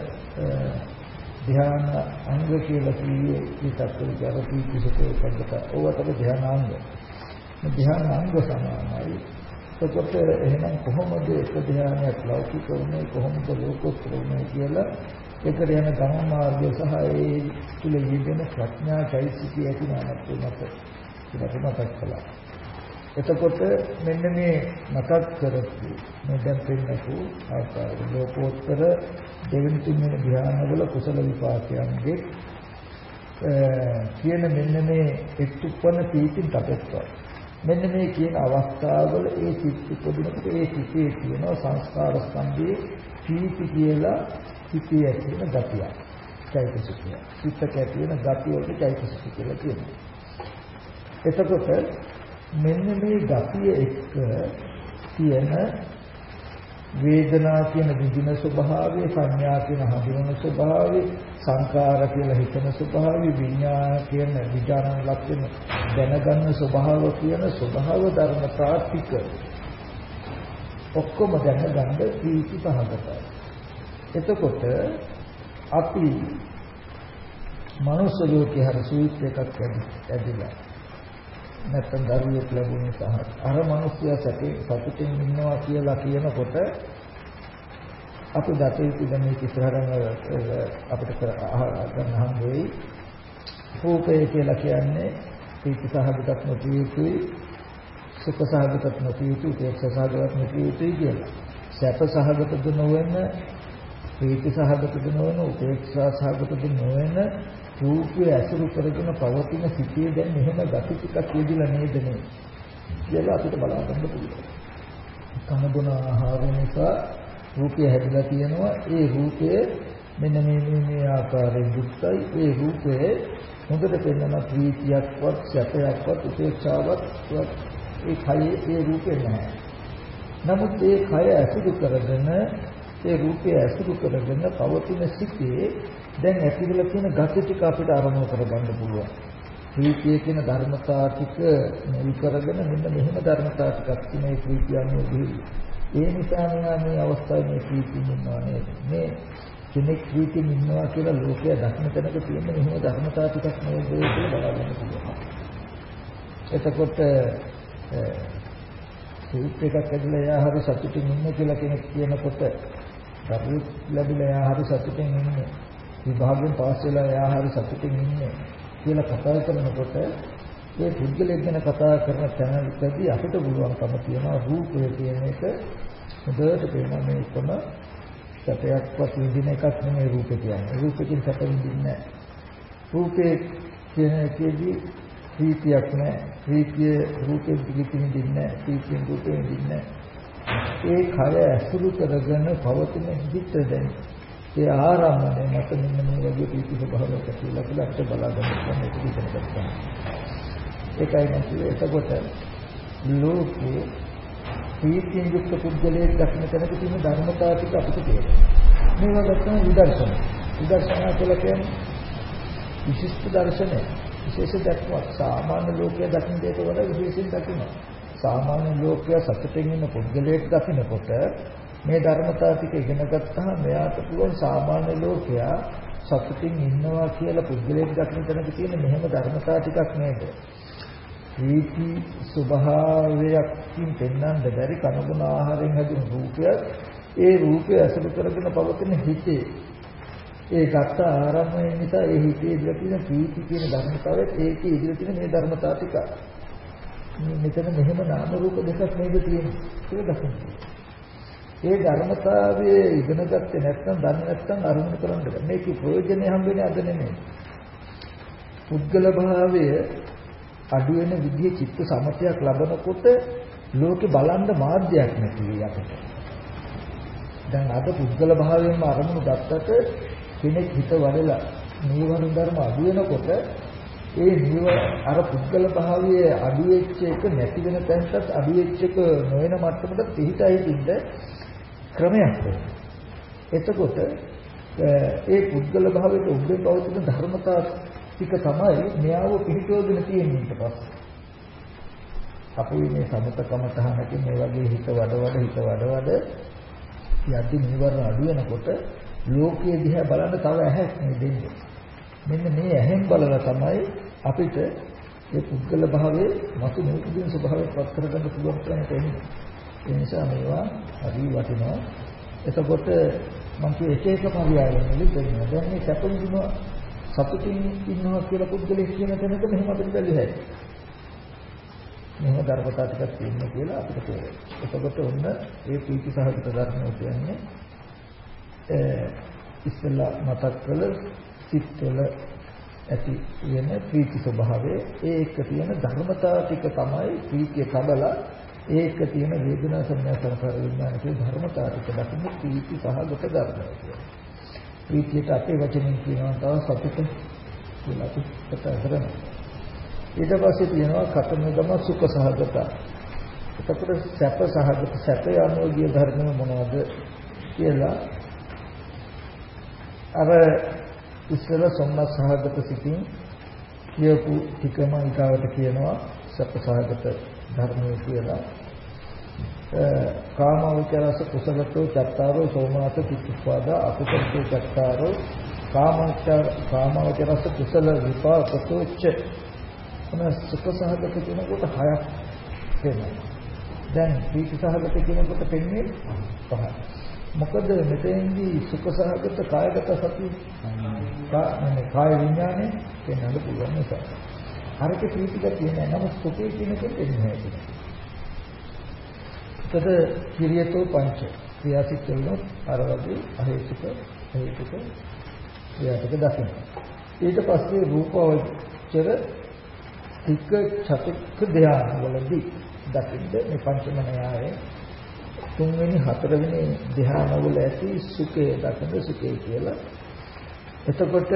ධ්‍යාන අංග කියලා කියේ විතක්කේ ජරපීතිසකේ පද්දට ඕවට ධ්‍යානාංග. ධ්‍යාන අංග සමානයි. එතකොට එහෙනම් කොහොමද එක ධ්‍යානයක් ලෞකික වුනේ කොහොමද ලෝකෝත්තර වුනේ කියලා ඒකට යන ගමන් මාර්ගය සහ ඒ තුල යෙදෙන ප්‍රඥා චෛතසිකය ඇති නැත්නම් මතක් කළා. එතකොට මෙන්න මේ මතක් කරපු මේ දැන් පෙන්නපු ආකාරය ලෝකෝත්තර දෙවෙනි තුන්වෙනි ධ්‍යානවල කුසල විපාකයන්ගේ කියන මෙන්න මේ එක්තුප්පන පීතින් තපස්වා මෙන්න මේ කියන අවස්ථාවල ඒ චිත්ත උපදිනකොට ඒ චිතේ තියෙන සංස්කාර ස්කන්ධයේ පීති කියලා චිතේ ඇති වෙන ගතිය. චෛතසිකය. චිත්තක ඇති වෙන ගතිය වලට චෛතසික කියලා කියනවා. එතකොට මෙන්න මේ ගතිය එක්ක තියෙන වේදනා කියන විඳින ස්වභාවය, සංඥා කියන හඳුනන ස්වභාවය, සංකාර කියලා හිතන ස්වභාවය, විඤ්ඤාණ කියන විඥාන ලක්ෂණ දැනගන්න ස්වභාව කියන ස්වභාව ධර්මතා ටික ඔක්කොම දැනගන්න ප්‍රීති පහකට. එතකොට අපි මනුෂ්‍ය ලෝකේ හරි සූත්‍ර එකක් ඇදිලා නැත්නම් දරුවෙක් ලැබුණ සහ අර මිනිස්සයා සතුටින් ඉන්නවා කියලා කියනකොට අපි දතේති දැන් මේ ඉස්සරහම අපිට ගන්න හම් වෙයි. රූපය කියලා කියන්නේ ප්‍රීති සහගතක් නොතිය යුතුයි, සුඛ සහගතක් නොතිය යුතුයි, උපේක්ෂා සහගතක් නොතිය යුතුයි කියලා. සැප සහගතද නොවන, ප්‍රීති සහගතද නොවන, උපේක්ෂා සහගතද නොවන රූපය ඇසුරු කරගෙන පවතින සිටියේ දැන් මෙහෙම gati ටිකක් කියදිලා නේද නේ කියලා අපිට බලා ගන්න පුළුවන්. කන බොන ආහාර නිසා රූපය හැදිලා තියෙනවා. ඒ රූපය මෙන්න මේ ආකාරයෙන් යුක්තයි. ඒ රූපය හොඳට පෙන්වන ප්‍රීතියක්වත් සැපයක්වත් උපේක්ෂාවක් ඒ කයේ ඒ රූපේ නැහැ. නමුත් ඒ කය ඇසුරු කරගෙන ඒ රූපය ඇසුරු කරගෙන පවතින සිටේ දැන් ඇතිවලා තියෙන gati ටික අපිට අරමුණු කරගන්න පුළුවන්. ප්‍රීතිය කියන ධර්මතා ටික මුල් කරගෙන මෙන්න මෙහෙම ධර්මතා ටිකක් මේ ප්‍රීතියන්නේ. ඒ නිසා මේ අවස්ථාවේ මේ ප්‍රීතිය ඉන්නවා නේද? මේ කෙනෙක් ප්‍රීතියෙන් ඉන්නවා කියලා ලෝකයේ දක්න තැනක තියෙන මෙහෙම ධර්මතා ටිකක් නේද කියලා බලන්න පුළුවන්. එතකොට සූත්‍ර එකක් ඇදලා එයා හරි සතුටින් ඉන්න කියලා කෙනෙක් කියනකොට දරුවෙක් ලැබිලා එයා හරි සතුටින් ඉන්නේ, විභාගයෙන් පාස් වෙලා එයා හරි සතුටින් ඉන්නේ කියලා කතා කරනකොට ඒ පුද්ගලයෙක් ගැන කතා කරන තැනදී අපිට පුළුවන්කම තියෙනවා රූපය කියන එක හොඳට පේනවා. මේකම සැපයක්වත් විඳින එකක් නෙමෙයි රූපය කියන්නේ. රූපයෙන් සැප විඳින්නේ නැහැ. රූපේ කියන එකේදී ප්‍රීතියක් නැහැ. ප්‍රීතිය රූපෙන් විඳින්නේ නැහැ. ප්‍රීතියෙන් රූපෙන් විඳින්නේ නැහැ. ඒ කය ඇසුරු කරගෙන පවතින හිත දැන් ඒ ආරම්භය මත මෙන්න මේ වගේ ප්‍රීති ස්වභාවයක් කියලා අපිට බලා ගන්න පුළුවන්. ඒක ඉගෙන ගන්න. ඒකයි මම කිව්වේ. එතකොට ලෝකේ ප්‍රීතියෙන් යුක්ත පුද්ගලයෙක් දක්න තැනක තියෙන ධර්මතාව ටික අපිට තේරෙනවා. මේවා ගත්තම විදර්ශන. විදර්ශනා කියලා කියන්නේ විශිෂ්ට දර්ශනය. විශේෂ දැක්මක්. සාමාන්‍ය ලෝකයේ දක්න දෙයට වඩා විශේෂයෙන් දකිනවා. සාමාන්‍ය ලෝකයේ සත්‍යයෙන් ඉන්න පුද්ගලයෙක් දකිනකොට මේ ධර්මතාව ටික ඉගෙන ගත්තාම මෙයාට පුළුවන් සාමාන්‍ය ලෝකයා සත්‍යයෙන් ඉන්නවා කියලා පුද්ගලයෙක් දකින තැනක තියෙන මෙහෙම ධර්මතාව ටිකක් නේද? ප්‍රීති ස්වභාවයකින් පෙන්වන්න බැරි කනගුණ ආහාරයෙන් හැදුණු රූපයක්. ඒ රූපය අසුරු කරගෙන පවතින හිතේ ඒ ගත ආරම්භය නිසා ඒ හිතේ ඉඳලා තියෙන ප්‍රීති කියන ධර්මතාවයත් ඒකේ ඉඳලා තියෙන මේ ධර්මතාව ටික. මෙතන මෙහෙම නාම රූප දෙකක් නේද තියෙන්නේ කියලා දකින්න. ඒ ධර්මතාවයේ ඉගෙන ගත්තේ නැත්නම් දන්නේ නැත්නම් අරුණ කරන්න බෑ. මේකේ ප්‍රයෝජනය හම්බෙන්නේ අද නෙමෙයි. පුද්ගල භාවය අඩු වෙන විදිහේ චිත්ත සමතයක් ලබනකොට ලෝකේ බලන්න මාධ්‍යයක් නැති වෙයි අපිට. දැන් අද පුද්ගල භාවයෙන්ම අරමුණු ගත්තට කෙනෙක් හිත වඩලා නීවරණ ධර්ම අඩු වෙනකොට ඒ අර පුද්ගල භාවයේ අඩු වෙච්ච එක නැති වෙන තැනට අඩු වෙච්ච එක නොවන මට්ටමකට පිටයි ඉන්න ක්‍රමයක් වෙනවා. එතකොට ඒ පුද්ගල භාවයට උඩ පවතින ධර්මතා ටික තමයි මෙයාව පිළිටෝගෙන තියෙන්නේ ඊට පස්සේ. අපි මේ සමතකම තහනකින් මේ වගේ හිත වඩ යද්දි නිවර්ණ අඩු වෙනකොට ලෝකයේ දිහා බලන්න තව ඇහැක් නේ දෙන්නේ. මෙන්න මේ ඇහෙන් බලලා තමයි අපිට මේ පුද්ගල භාවයේ මතු නූපදින ස්වභාවයක් පත් කරගන්න පුළුවන් කියන්නේ. ඒ නිසා මේවා හරි වටිනවා. එතකොට මම කිය එක පරියායවල දෙන්නවා. දැන් මේ සැපින්දින සතුටින් ඉන්නවා කියලා පුද්ගලෙක් කියන තැනක මෙහෙම අපිට බැලුවයි. මෙහෙම ධර්මතා ටිකක් තියෙනවා කියලා අපිට තේරෙනවා. එතකොට ඔන්න ඒ ප්‍රීති සහගත ධර්මය කියන්නේ ඉස්සෙල්ලා මතක් කළ සිත්වල ඇති වෙන ප්‍රීති ස්වභාවය ඒක තියෙන ධර්මතා ටික තමයි ප්‍රීතිය කබලා ඒක තියෙන වේදනා සංඥා සංකාර විඥාන කියන ධර්මතා ටික දකින්න ප්‍රීති සහගත ධර්මය කියලා. ප්‍රීතියට අපේ වචනෙන් කියනවා තව සතුට කියලා අපි කතා කරනවා. ඊට පස්සේ තියෙනවා කතමදම සුඛ සහගත. එතකොට සැප සහගත සැපය අනුගිය ධර්ම මොනවද කියලා අර ඉස්සර සම්මත සහගත සිතින් කියපු ටිකම ඊගාවට කියනවා සැප සහගත ධර්මය කියලා. කාමවචරස කුසලතෝ චත්තාරෝ සෝමනස චිත්තපද අකුසලතෝ චත්තාරෝ කාමවචරස කුසල විපාකතෝ ච මොන සුඛ සහගත කියනකොට හයක් වෙනවා. දැන් ප්‍රීති සහගත කියනකොට පෙන්නේ පහයි. මොකද මෙතෙන්දී සුඛ සහගත කායගත සති කාය විඥානේ කියන්න පුළුවන් නිසා. හරියට ප්‍රීතික තියෙන නම සුඛේ කියන එක දෙන්නේ නැහැ. තද කිරියතෝ පංච ක්‍රියාසිත වුණොත් අර වගේ අහේතුක හේතුක ක්‍රියාටක දකින්න. ඊට පස්සේ රූපවචර තික චතුක්ඛ ධ්‍යාන වලදී දකින්න මේ පංචම න්‍යායය තුන්වෙනි හතරවෙනි ධ්‍යාන වල ඇති සුඛේ දකින්න සුඛේ කියලා. එතකොට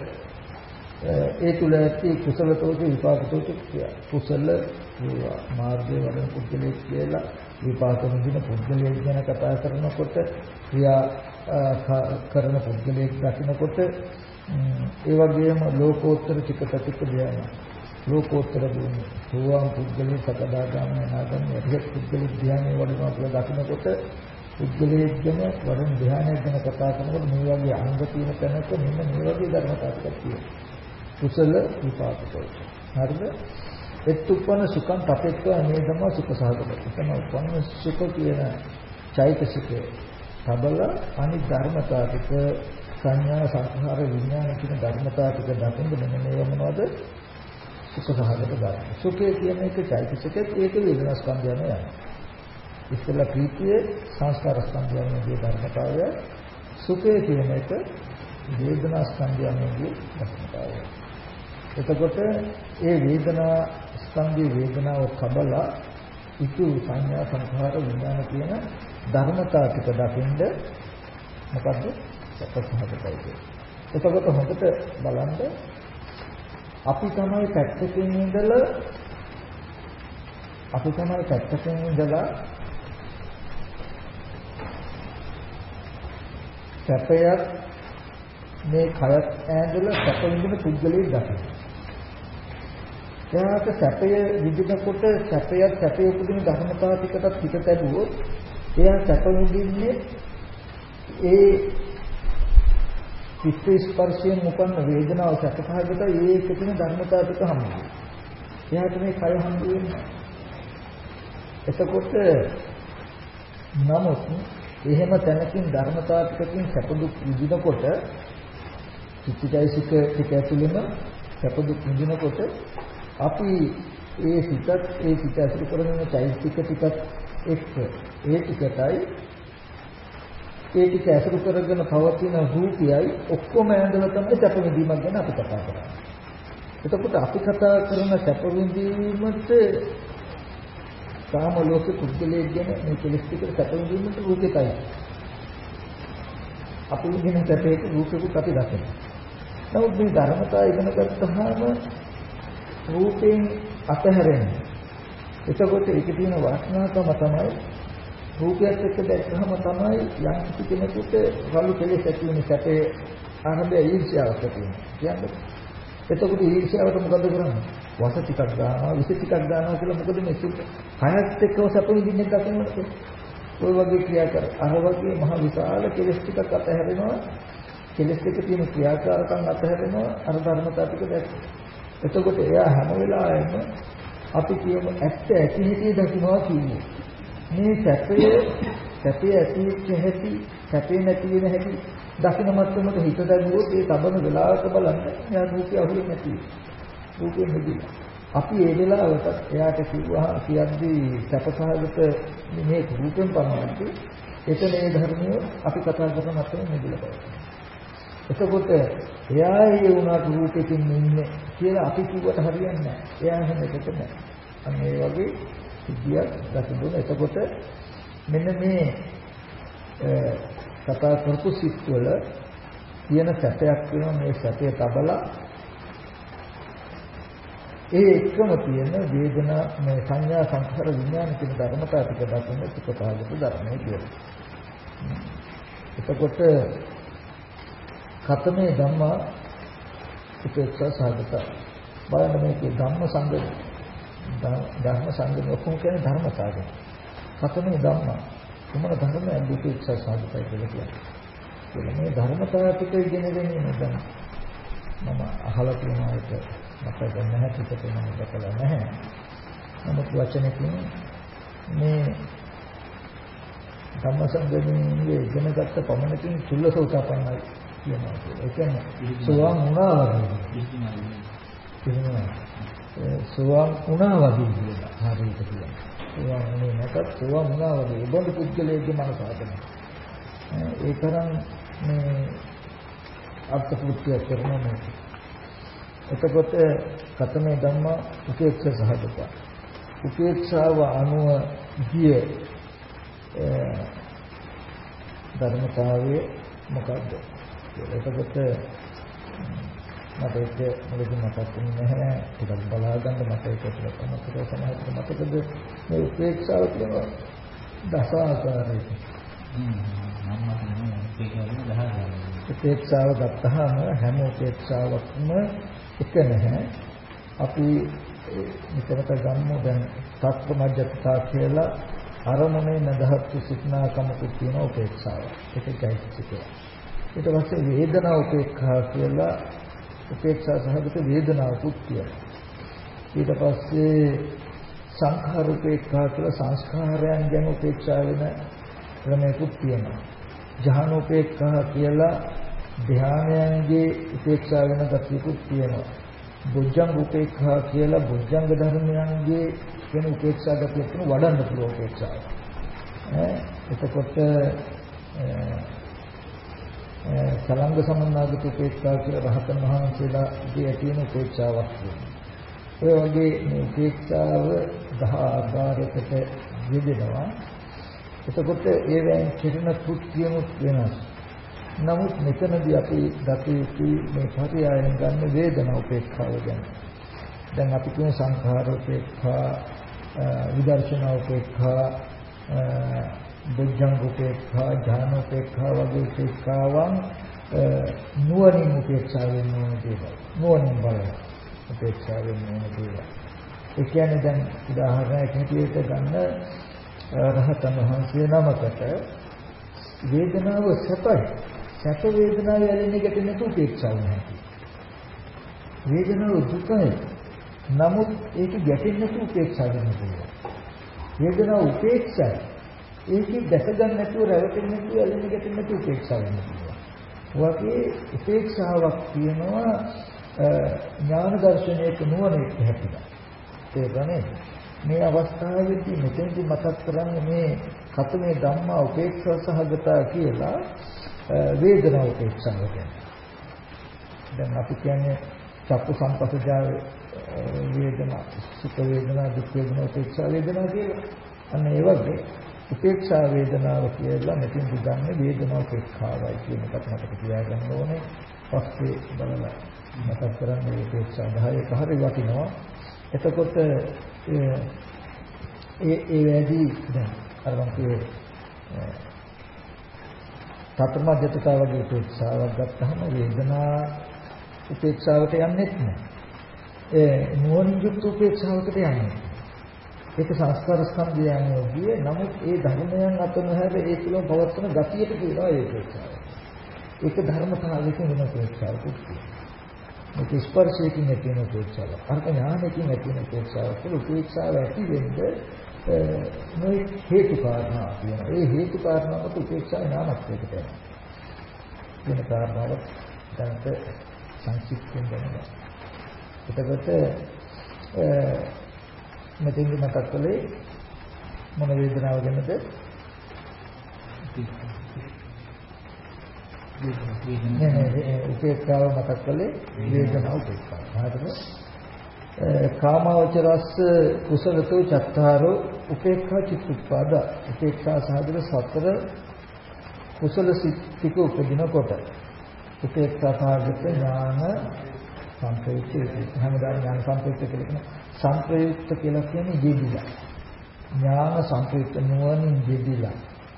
ඒ තුල ඇති කුසලතෝච විපාකතෝච කුසල මාර්ගයේ වඩන පුද්ගලයෙක් කියලා විපාක විඳින පුද්ගලයෙක් ගැන කතා කරනකොට ක්‍රියා කරන පුද්ගලයෙක් දකිනකොට ඒ වගේම ලෝකෝත්තර චිත්තපතික ධ්‍යාන ලෝකෝත්තර භූමිය සෝවාන් පුද්ගලයෙක් සකදාගාමී අනාගාමී අධික පුද්ගලික ධ්‍යානයේ වඩනවා කියලා දකිනකොට පුද්ගලයෙක් ගැන වඩන ධ්‍යානයක් ගැන කතා කරනකොට මේ වගේ අංග තියෙන තැනක මෙන්න මේ වගේ ධර්මතාවක් තියෙනවා. කුසල විපාකතෝ. හරිද? එත්තුප්පන සුඛං තපෙත්ව මේ තමයි සුඛ සහගත. එතන උපන්න සුඛ කියන චෛතසිකය. තබල අනිත් ධර්මතා ටික සංඥා සංඛාර විඥාන කියන ධර්මතා ටික දකින්න මෙන්න මේව මොනවද? සුඛ සහගත ධර්ම. සුඛය කියන එක චෛතසිකෙත් ඒක වේදනා ස්කන්ධයම යනවා. ඉස්සෙල්ලා ප්‍රීතිය සංස්කාර ස්කන්ධයන්ගේ ධර්මතාවය. සුඛය කියන එක වේදනා ස්කන්ධයන්ගේ ධර්මතාවය. එතකොට ඒ වේදනා ස්කන්ධයේ වේදනාව කබලා ඉතු සංඥා සංඛාර විඥාන කියන ධර්මතා ටික දකින්ද මොකද්ද සත්‍යසහගතයි. එතකොට හොඳට බලන්න අපි තමයි පැත්තකින් ඉඳලා සැපයක් මේ කයත් ඈඳලා සැප විඳින පුද්ගලයෙක් දකින්න. එයාට සැපය විඳිනකොට සැපයේ උපදින ධර්මතාව ටිකටත් හිත තැබුවොත් එයා සැප විඳින්නේ ඒ චිත්ත ස්පර්ශයෙන් උපන්න වේදනාව සැපසහගතයි ඒක තියෙන ධර්මතාව ටික හම්බුනේ. එයාට මේ කය හම්බ වෙන්නේ. එතකොට නමුත් එහෙම තැනකින් ධර්මතාව ටිකකින් සැප දුක් විඳිනකොට චිත්තයිසික ටික ඇතුළෙම සැප දුක් විඳිනකොට අපි ඒ සිත ඇසුරු කරගෙන චෛතසික ටිකත් එක්ක ඒ ටිකටයි ඒ ටික ඇසුරු කරගෙන පවතින රූපයයි ඔක්කොම ඇඳලා තමයි සැප විඳීමක් ගැන අපි කතා කරන්නේ. එතකොට අපි කතා කරන සැප විඳීමට කාම ලෝක පුද්ගලයෙක් ගැන මේ කෙලෙස් ටික සැප විඳීමට රූපයයි. අපි විඳින සැපේක රූපෙකුත් අපි දකිනවා. නමුත් මේ ධර්මතාවය ඉගෙන ගත්තාම රූපයෙන් අතහැරෙන්නේ. එතකොට ඒකේ තියෙන වාසනාවම තමයි රූපයත් එක්ක දැක්කම තමයි යම් කිසි කෙනෙකුට රළු කෙලෙස් ඇති වෙන සැපේ ආරම්භය ඊර්ෂ්‍යාවක් ඇති වෙනවා. කියන්නේ එතකොට ඊර්ෂ්‍යාවට මොකද කරන්නේ? වස ටිකක් දානවා, විස ටිකක් දානවා කියලා මොකද මේ කයත් එක්කව සැප විඳින්නේ දකින්නට. ඔය වගේ ක්‍රියා කර. අර වගේ මහ විශාල කෙලෙස් ටිකක් අතහැරෙනවා. කෙලෙස් එක තියෙන ක්‍රියාකාරකම් අතහැරෙනවා අර ධර්මතාව ටික දැක්ක. එතකොට එයා හැම වෙලාවෙම අපි කියමු ඇත්ත ඇති හැටි දකින්නවා කියන්නේ. මේ සැපේ ඇතිවෙච්ච හැටි, සැපේ නැති වෙන හැටි දකින්න මත්තමට හිත දැමුවොත් ඒ තබන වෙලාවට බලන්න එයා රූපය අහුවෙන්නේ නැති. රූපෙ නෙදිලා. අපි ඒ වෙලාවට එයාට කිව්වා කියද්දී සැපසහගත මේ රූපෙන් පමණක් එතන ඒ ධර්මය අපි කතා කරන මතම නෙදිලා බලන්න. එතකොට එයා ඒ වුණාට රූපෙකින් ඉන්නේ කියලා අපි කිව්වට හරියන්නේ නැහැ. එයා එහෙම එකක නැහැ. අන්න ඒ වගේ සිද්ධියක් දකින්න. එතකොට මෙන්න මේ කතා කරපු සිත් වල තියෙන සැපයක් වෙනවා මේ සැපය තබලා ඒ එකම තියෙන වේදනා මේ සංඥා සංඛාර විඥාන කියන ධර්මතා ටික දකින්න සුඛතාවක ධර්මයේ කියලා. එතකොට කතමේ ධම්මා උපේක්ෂා සාධක බලන්න මේකේ ධම්ම සංගම ඔක්කොම කියන්නේ ධර්ම සාධක. කතමේ ධම්මා කුමන ධර්මයන් උපේක්ෂා සාධකයි කියලා කියන්නේ. මේ ධර්මතාව ටික ඉගෙන ගැනීම දැන් මම අහලා තියෙන එක මතක නැහැ ටිකට මම දැකලා නැහැ. නමුත් වචනකින් මේ ධම්මසංගමයේ ඉගෙනගත්ත පමණකින් චුල්ලසෝතාපන්නයි කියනවා. ඒ කියන්නේ සෝවාන් වුණා වගේ. සෝවාන් වුණා වගේ කියලා හරියට කියනවා. සෝවාන් වුණේ නැත්නම් සෝවාන් වුණා වගේ. ඒ බඳු පුද්ගලයෙක්ගේ මනස හදනවා. ඒ තරම් මේ අර්ථකෘත්‍ය කරනවා මේක. එතකොට කතමේ ධම්ම උපේක්ෂා සහගත. උපේක්ෂාව අනුව ගිය ධර්මතාවය මොකද්ද? එතකොට මට ඒක මුලින්ම මතක් වෙන්නේ නැහැ. ටිකක් බලා ගන්න මට ඒක ටිකක් අමතක සමහරවිට මතකද මේ උපේක්ෂාව කියන දස ආකාරයක. උපේක්ෂාව ගත්තාම හැම උපේක්ෂාවක්ම එක නැහැ. අපි මෙතනට ගමු දැන් තත්ත්ව මජ්ජත්තා කියලා අරමුණේ නදහත්තු සිටනාකමකුත් තියෙන උපේක්ෂාව. ඒකයි සිටේ. ඊට පස්සේ වේදනා උපේක්ෂා කියලා උපේක්ෂා සහගත වේදනාවකුත් තියෙනවා. ඊට පස්සේ සංඛාර උපේක්ෂා කියලා සංස්කාරයන් ගැන උපේක්ෂා වෙන ක්‍රමයකුත් තියෙනවා. ධ්‍යාන උපේක්ෂා කියලා ධ්‍යානයන්ගේ උපේක්ෂා වෙන ගතියකුත් තියෙනවා. බොජ්ජංග උපේක්ෂා කියලා බොජ්ජංග ධර්මයන්ගේ වෙන උපේක්ෂා ගතියක් තියෙන වඩන්න පුළුවන් උපේක්ෂාව. එතකොට සලංග සමන්නාගත උපේක්ෂා කියලා රහතන් වහන්සේලාගේ තියෙන උපේක්ෂාවක් තියෙනවා. ඒ වගේ මේ උපේක්ෂාව 10 ආකාරයකට විදෙනවා. එතකොට ඒවෙන් කිරණ කෘත්‍යමුත් වෙනස්. නමුත් මෙතනදී අපි දකියුතු මේ පරියායන ගන්න වේදනා උපේක්ෂාව ගැන. දැන් අපි කියන සංඛාර උපේක්ෂා, විදර්ශනා උපේක්ෂා, බුද්ධංග උපේක්ෂා, ඥාන උපේක්ෂා වගේ උපේක්ෂාවන් නුවණින් උපේක්ෂා වෙනවා දේවල්. නුවණින් බලන උපේක්ෂා වෙනවා දේවල්. ඒ කියන්නේ දැන් උදාහරණයක් හැටියට ගන්න රහතන් වහන්සේ නමකට වේදනාව සැපයි. සැප වේදනාව ඇලෙන්නේ ගැටෙන්නේ නැතු උපේක්ෂාව නැහැ. වේදනාව දුකයි. නමුත් ඒක ගැටෙන්නේ නැතු උපේක්ෂා වෙන්න පුළුවන්. වේදනාව උපේක්ෂයි. ඒකේ දැක ගන්න නැතුව රැවටෙන්නේ නැතුව ඇලෙන්නේ ගැටෙන්නේ නැතු උපේක්ෂා වෙන්න පුළුවන්. වගේ උපේක්ෂාවක් තියෙනවා ඥාන දර්ශනයක නුවණෙක් හැටියට. ඒකනේ මේ අවස්ථාවේදී මෙතෙන්දී මතක් කරන්නේ මේ කතමේ ධම්මා උපේක්ෂා සහගතා කියලා වේදනා උපේක්ෂාව කියන්නේ. දැන් අපි කියන්නේ චක්කු සංපස්සජා වේදනා, සුඛ වේදනා, දුක් වේදනා, උපේක්ෂා වේදනා කියලා. අන්න ඒ වගේ උපේක්ෂා වේදනාව කියලා මෙතෙන්දී ගන්න වේදනා උපේක්ෂාවයි කියන එකත් මතක තියාගන්න ඕනේ. පස්සේ බලලා මතක් කරන්නේ උපේක්ෂා 10ක හරි වටිනවා. එතකොට ඒ වැඩි දැන් අර මම කියේ තත්ත්වමජ්ජතා වගේ උපේක්ෂාවක් ගත්තාම වේදනා උපේක්ෂාවට යන්නේ නැහැ. ඒ නුවණින් යුක්ත උපේක්ෂාවකට යන්නේ. ඒක සංස්කාර ස්කන්ධය යනෝගිය. නමුත් ඒ ධර්මයන් අතර හැර ඒ තුල පවත්වන ගතියට කියනවා ඒ උපේක්ෂාව. ඒක ධර්මතාවයකින් වෙන උපේක්ෂාවක්. මේක ස්පර්ශයෙන් ඇති වෙන උපේක්ෂාව. අර්ථ ඥානයෙන් ඇති වෙන උපේක්ෂාව. ඒ උපේක්ෂාව ඇති වෙන්නේ මේ හේතු කාරණා කියනවා. ඒ හේතු කාරණාවට උපේක්ෂා ඥානත්වයකට යනවා. වෙන කාරණාවක් දැනට සංක්ෂිප්තයෙන් ගන්නවා. එතකොට මෙතෙන්දි මතක් කළේ මොන වේදනාව ගැනද? නේ උපේක්ෂාව මතක් කළේ වේදනා උපේක්ෂාව. හරිද? කාමවචරස්ස කුසලතෝ චත්තාරෝ උපේක්ඛා චිත්තුප්පාද. උපේක්ෂා සහගත සතර කුසල සිත්තික උපදිනකොට උපේක්ෂා සහගත ඥාන සංප්‍රයුක්ත. හැමදාම ඥාන සංප්‍රයුක්ත කියලා කියන සංප්‍රයුක්ත කියලා කියන්නේ යෙදිලා. ඥාන සංප්‍රයුක්ත නුවණින් යෙදිලා.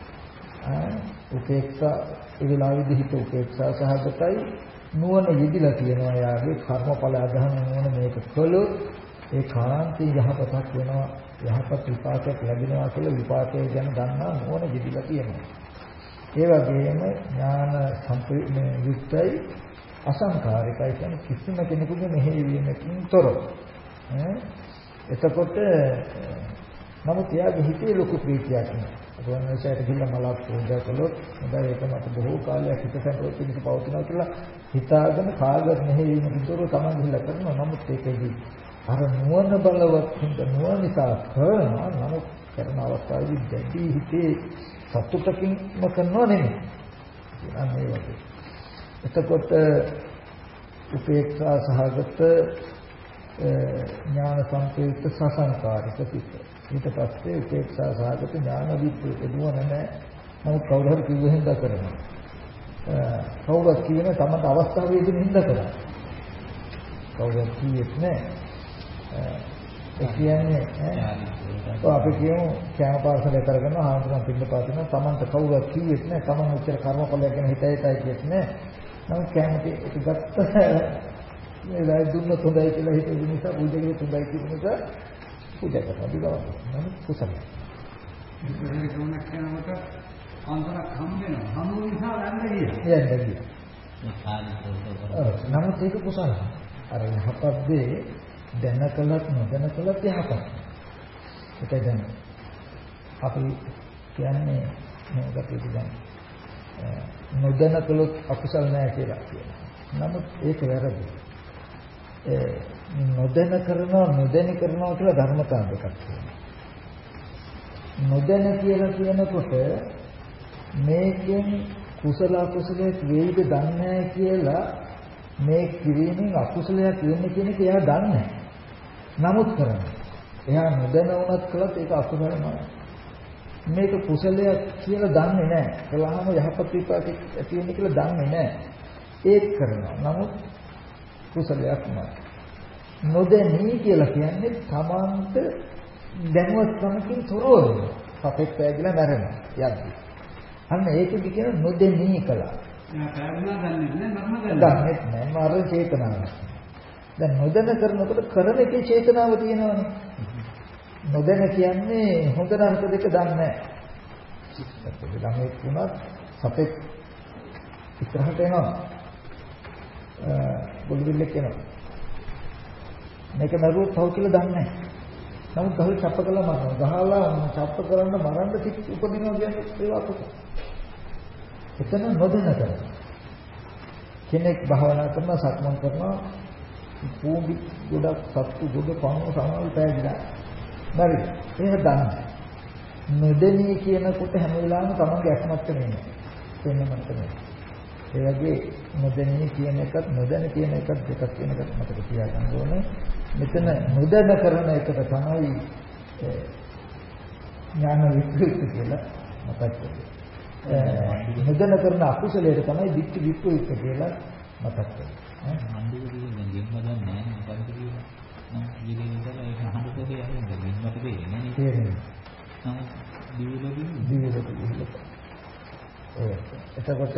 උපේක්ෂා ඒ වෙලාවේදී හිත උපේක්ෂා සහගතයි නුවණ යෙදිලා තියෙනවා. යාගේ කර්මඵල අදහන නුවණ මේක කළොත් ඒ කාන්තේ යහපතක් වෙනවා, යහපත් විපාකයක් ලැබෙනවා කියලා විපාකය ගැන දන්නා නුවණ යෙදිලා තියෙනවා. ඒ වගේම ඥාන සංප්‍රයුක්තයි අසංකාරිකයි කියන්නේ කිසිම කෙනෙකුගේ මෙහෙයවීමකින් තොරව. එතකොට නමුත් එයාගේ හිතේ ලොකු ප්‍රීතියක් නෑ. ගෝවන්සයට ගිහිල්ලා මලක් පූජා කළොත් හොඳයි ඒක මත බොහෝ කාලයක් හිත සැපවත් පිණිස පවතිනවා කියලා හිතාගෙන කාගත් මෙහෙයීමකින් තොරව තමන් ගිහිල්ලා කරනවා. නමුත් ඒකෙදි අර නුවණ බලවත් හින්ද නුවණ නිසා කරනවා. නමුත් කරන අවස්ථාවේදී දැඩි හිතේ සතුටකින්ම කරනවා නෙමෙයි. අනේ වගේ. එතකොට උපේක්ෂා සහගත ඥාන සංකේත සසංකාරික සිත. ඊට පස්සේ උපේක්ෂා සහගත ඥාන විද්‍යාව දුවන නැහැ. නමුත් කවුරු හරි කිව්වෙ හින්දා කරනවා. කවුරුත් කියන තමන්ට අවස්ථාවේදී හින්දා කරනවා. කවුරුත් කියෙත් නැහැ. ඒ කියන්නේ අපි කියමු කෑම පාර්සලය කරගෙන ආන්තරම් පින්න පාතින තමන්ට කවුරුත් කියෙත් නැහැ. තමන් උච්චර කර්මඵලයක් ගැන හිතයි කියෙත් නැහැ. නමුත් කැමති ඒක ගත්ත මේ ලයි දුන්න හොඳයි කියලා හිතේ නිසා පූජකගේ හොඳයි කියන නිසා පූජා කරනවා දිගව. නමුත් කුසලයි. ඉතින් කොහොමද කියනකොට අන්තරක් හම් වෙනවා. හම් වූ නිසා යන්න ගියා. නමුත් ඒක කුසලයි. අර යහපත් දේ දැන කළත් නොදැන කළත් යහපත්. ඒකයි දැන් අපි කියන්නේ මේකට ඉතින් නොදැන කළොත් අකුසල නැහැ කියලා කියනවා. නමුත් ඒක වැරදි. නොදැන කරනවා නොදැන කරනවා කියලා ධර්මතා දෙකක් තියෙනවා. නොදැන කියලා කියනකොට මේකෙන් කුසල අකුසලයක් වේද දන්නේ නැහැ කියලා මේ කිරීමෙන් අකුසලයක් වෙන්නේ කියන එක එයා දන්නේ නැහැ. නමුත් කරන්නේ. එයා නොදැන වුණත් කළත් ඒක අකුසලමයි. මේක කුසලයක් කියලා දන්නේ නැහැ. කළාම යහපත් විපාකයක් ඇති වෙන්නේ කියලා දන්නේ නැහැ. ඒක කරනවා. නමුත් කුසලයක්මයි. නොදැනී කියලා කියන්නේ තමන්ට දැනුවත්කමකින් තොරව සතෙක් පැගිලා මැරෙනවා යද්දි. අන්න ඒකෙදි කියන නොදැනී කළා. දන්නේ නැහැ මර චේතනාව. දැන් නොදැන කරනකොට කරන එකේ චේතනාව තියෙනවනේ. නොදැන කියන්නේ හොඳ නරක දෙක දන්නේ නැහැ. ළමෙක් වුණත් සතෙක් ඉස්සරහට එනවා. බුදුවිල්ලෙක් එනවා. මේක නරුව තව කියලා දන්නේ නැහැ. නමුත් ගහලා චප්ප කළා මරනවා. ගහලා චප්ප කරන්න මරන්න තික් උපදිනවා කියන්නේ ඒක අකුසල. එතන නොදැන කරනවා. කෙනෙක් භාවනා කරනවා සක්මන් කරනවා පූඩි ගොඩක් සත්තු ගොඩ පණුව සමාල් පෑගිලා. බැරි. ඒක දන්නේ. නොදැනී කියනකොට හැම වෙලාවෙම තමන්ගේ අස්මත්ත නෙමෙයි. වෙනමත් නෙමෙයි. ඒ වගේ නොදැනී කියන එකත් නොදැන කියන එකත් දෙකක් කියන එකත් මතක තියාගන්න ඕනේ. මෙතන නොදැන කරන එකට තමයි ඥාන විකෘති කියලා මතක් කරගන්න. නොදැන කරන අකුසලයට තමයි දික්ක විකෘති කියලා මතක් කරගන්න. මන්දිර කියන්නේ ගෙම්මදන් නෑ මොකක්ද කියලා. මම ඊළඟ ඉඳලා ඒක අහන්නකොට යන්නේ ගෙම්මට දෙන්නේ නේ. තේරෙන්නේ. දිවිලෝකෙ. එතකොට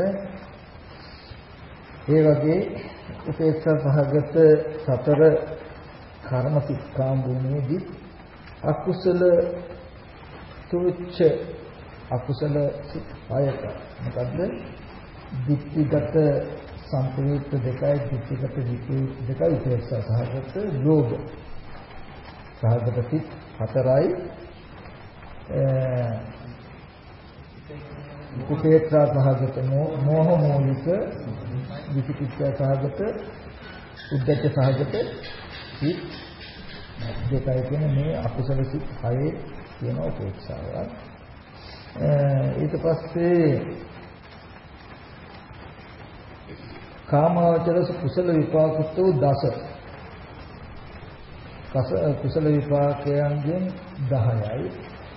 ඒ වගේ උපේක්ෂා සහගත සතර කර්ම සික්ඛාම් භූමියේදී අකුසල තුච්ච අකුසල ආයත මොකද්ද? ditthිගත සංප්‍රයුක්ත දෙකයි ditthිගත විප්‍රයුක්ත දෙකයි උපේක්ෂා සහගත ලෝභ සහගත සිත් හතරයි උපේක්ෂා සහගත මෝහ මූලික විචිකිච්ඡා සහගත උද්දච්ච සහගත සිත් දෙකයි කියන මේ අකුසල සිත් හයේ කියන උපේක්ෂාව. ඊට පස්සේ කාමාවචර කුසල විපාකතු දස. කුසල විපාකයන්ගෙන් 10යි.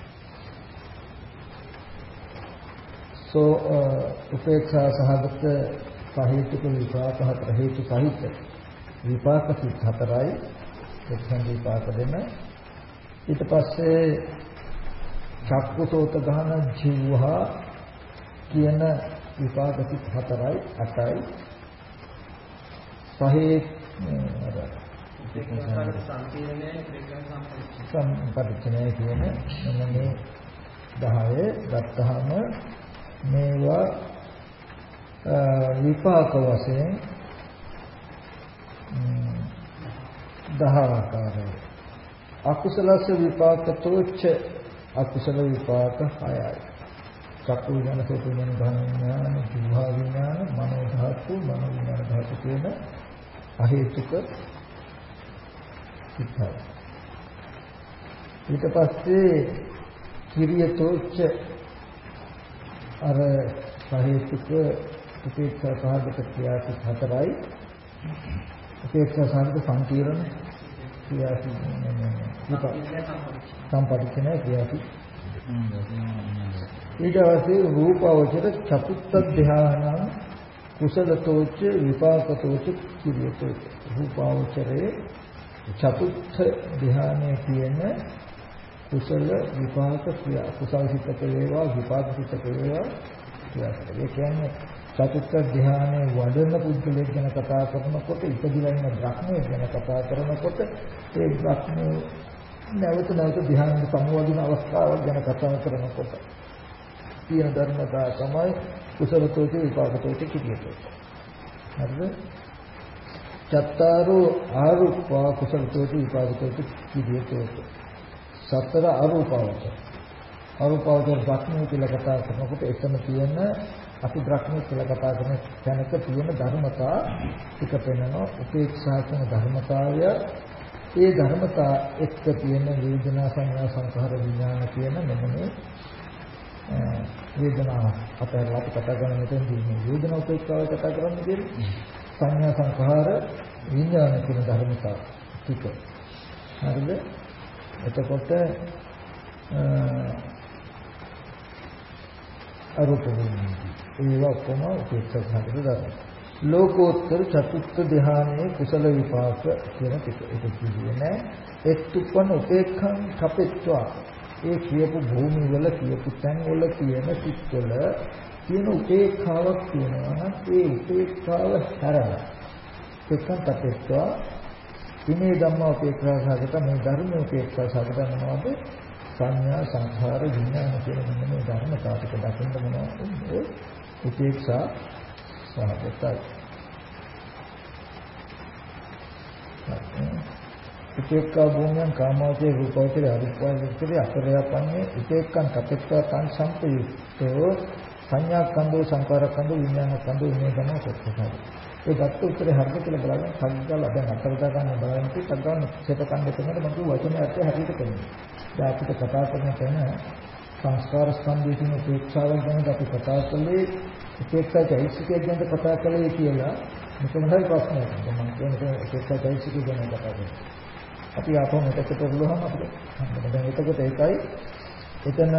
උපේක්ෂා සහගත සහේතුක විපාක 4 හේතු සහිත විපාක 4යි. එක්සන් විපාක දෙන. ඊට පස්සේ චක්කුසෝත ගහන ජීවහා කියන විපාක 4යි 8යි. සහේ සම්පරිච්ඡේදය කියන මේ 10 ගත්තාම මේවා විපාක වශයෙන් 10 ආකාරයි. අකුසලස විපාකතෝච්ච අකුසල විපාක 6යි. චක්කු විඥාන සෝත විඥාන ධම්ම විඥාන ජීවා විඥාන මනෝ ධාතු මනෝ විඥාන ධාතු කියන අහේතුක සිද්ධාය. ඊට පස්සේ කිරියතෝච්ච අර සහේතුක උපේක්ෂා සහගත ක්‍රියාසිත 4යි. උපේක්ෂා සහගත සංකීර්ණ ක්‍රියාසිත සම්පරිච්ඡේදය ක්‍රියාසිත. ඊට පස්සේ රූපවචර චතුත්ථ ධානං කුසලතෝච්ච විපාකතෝච්ච කිරියතෝච්ච. රූපවචරයේ චතුත්ථ ධානයේ කියන කුසල විපාක ක්‍රියා කුසල සිතක වේවා විපාක සිතක වේවා ක්‍රියාසිත. ඒ කියන්නේ චතුත්ථ ධානයේ වඩන පුද්ගලයෙක් ගැන කතා කරනකොට ඉපදිලා ඉන්න බ්‍රහ්මයෙක් ගැන කතා කරනකොට ඒ බ්‍රහ්මෝ නැවත නැවත ධානයේ සමවදින අවස්ථාවක් ගැන කතා කරනකොට තියෙන ධර්මතා තමයි කුසලතෝච විපාකතෝච කිරියතෝච. හරිද? චත්තාරෝ ආරූපා කුසලතෝච විපාකතෝච කිරියතෝච. සතර අරූපාවචර. අරූපාවචර ධර්මයේ කියලා කතා කරනකොට එතන තියෙන අපි ධර්මයේ කියලා කතා කරන තැනක තියෙන ධර්මතා එක පෙන්වනවා. උපේක්ෂා කියන ධර්මතාවය ඒ ධර්මතා එක්ක තියෙන වේදනා සංඥා සංඛාර විඥාන කියන මෙන්න වේදනා අපේ අපි කතා කරන මෙතනදී මේ වේදනා උපේක්ෂාව කතා කරන්නේ කියන්නේ සංඥා සංඛාර විඥාන කියන ධර්මතා ටික. හරිද? එතකොට අරූප විඥාන ඒවා කොහොම උපේක්ෂා සහගත ධර්ම. ලෝකෝත්තර චතුත්ථ ධානයේ කුසල විපාක කියන ටික. ඒක කියන්නේ එක්තුප්පන උපේක්ඛං කපෙත්වා. ඒ කියපු භූමි වල කියපු තැන් වල තියෙන සිත්වල තියෙන උපේක්ඛාවක් තියෙනවා නම් ඒ උපේක්ඛාව හැරලා එක්කන් කපෙත්වා. ඉමේ ධම්ම උපේක්ඛා සහගත මේ ධර්ම උපේක්ඛා සහගත මොනවද? සංඥා සංඛාර විඥාන කියන මේ ධර්මතා ටික දකින්න මොනවද? උපේක්ෂා සහගතයි. උපේක්ඛා භූමියන් කාමෝචේ රූපෝචේ අරූපෝචේ අතරයපන්නේ උපේක්ඛං කපෙත්වා තං සම්පයුක්තෝ සංඥාකන්දෝ සංකාරකන්දෝ විඥානකන්දෝ මේ ගම කොටසයි. ඒ ගත්ත උත්තරේ හරිද කියලා බලන්න සංග්‍රහලා දැන් අතරදා ගන්න බලන්න සංග්‍රහන සෙත කන්ද කරනකොට මම වචනේ අර්ථය හරියට කරනවා. දැන් අපිට කතා කරන තැන සංස්කාර ස්කන්ධයේ තියෙන උපේක්ෂාව ගැන අපි කතා කළේ උපේක්ෂා චෛතසිකය ගැන කතා කළේ කියලා මෙතන හරි ප්‍රශ්නයක්. මම කියන්නේ උපේක්ෂා චෛතසිකය ගැන කතා කරන්නේ. අපි ආපහු මෙතකට බලුවහම අපිට දැන් එතකොට ඒකයි එතන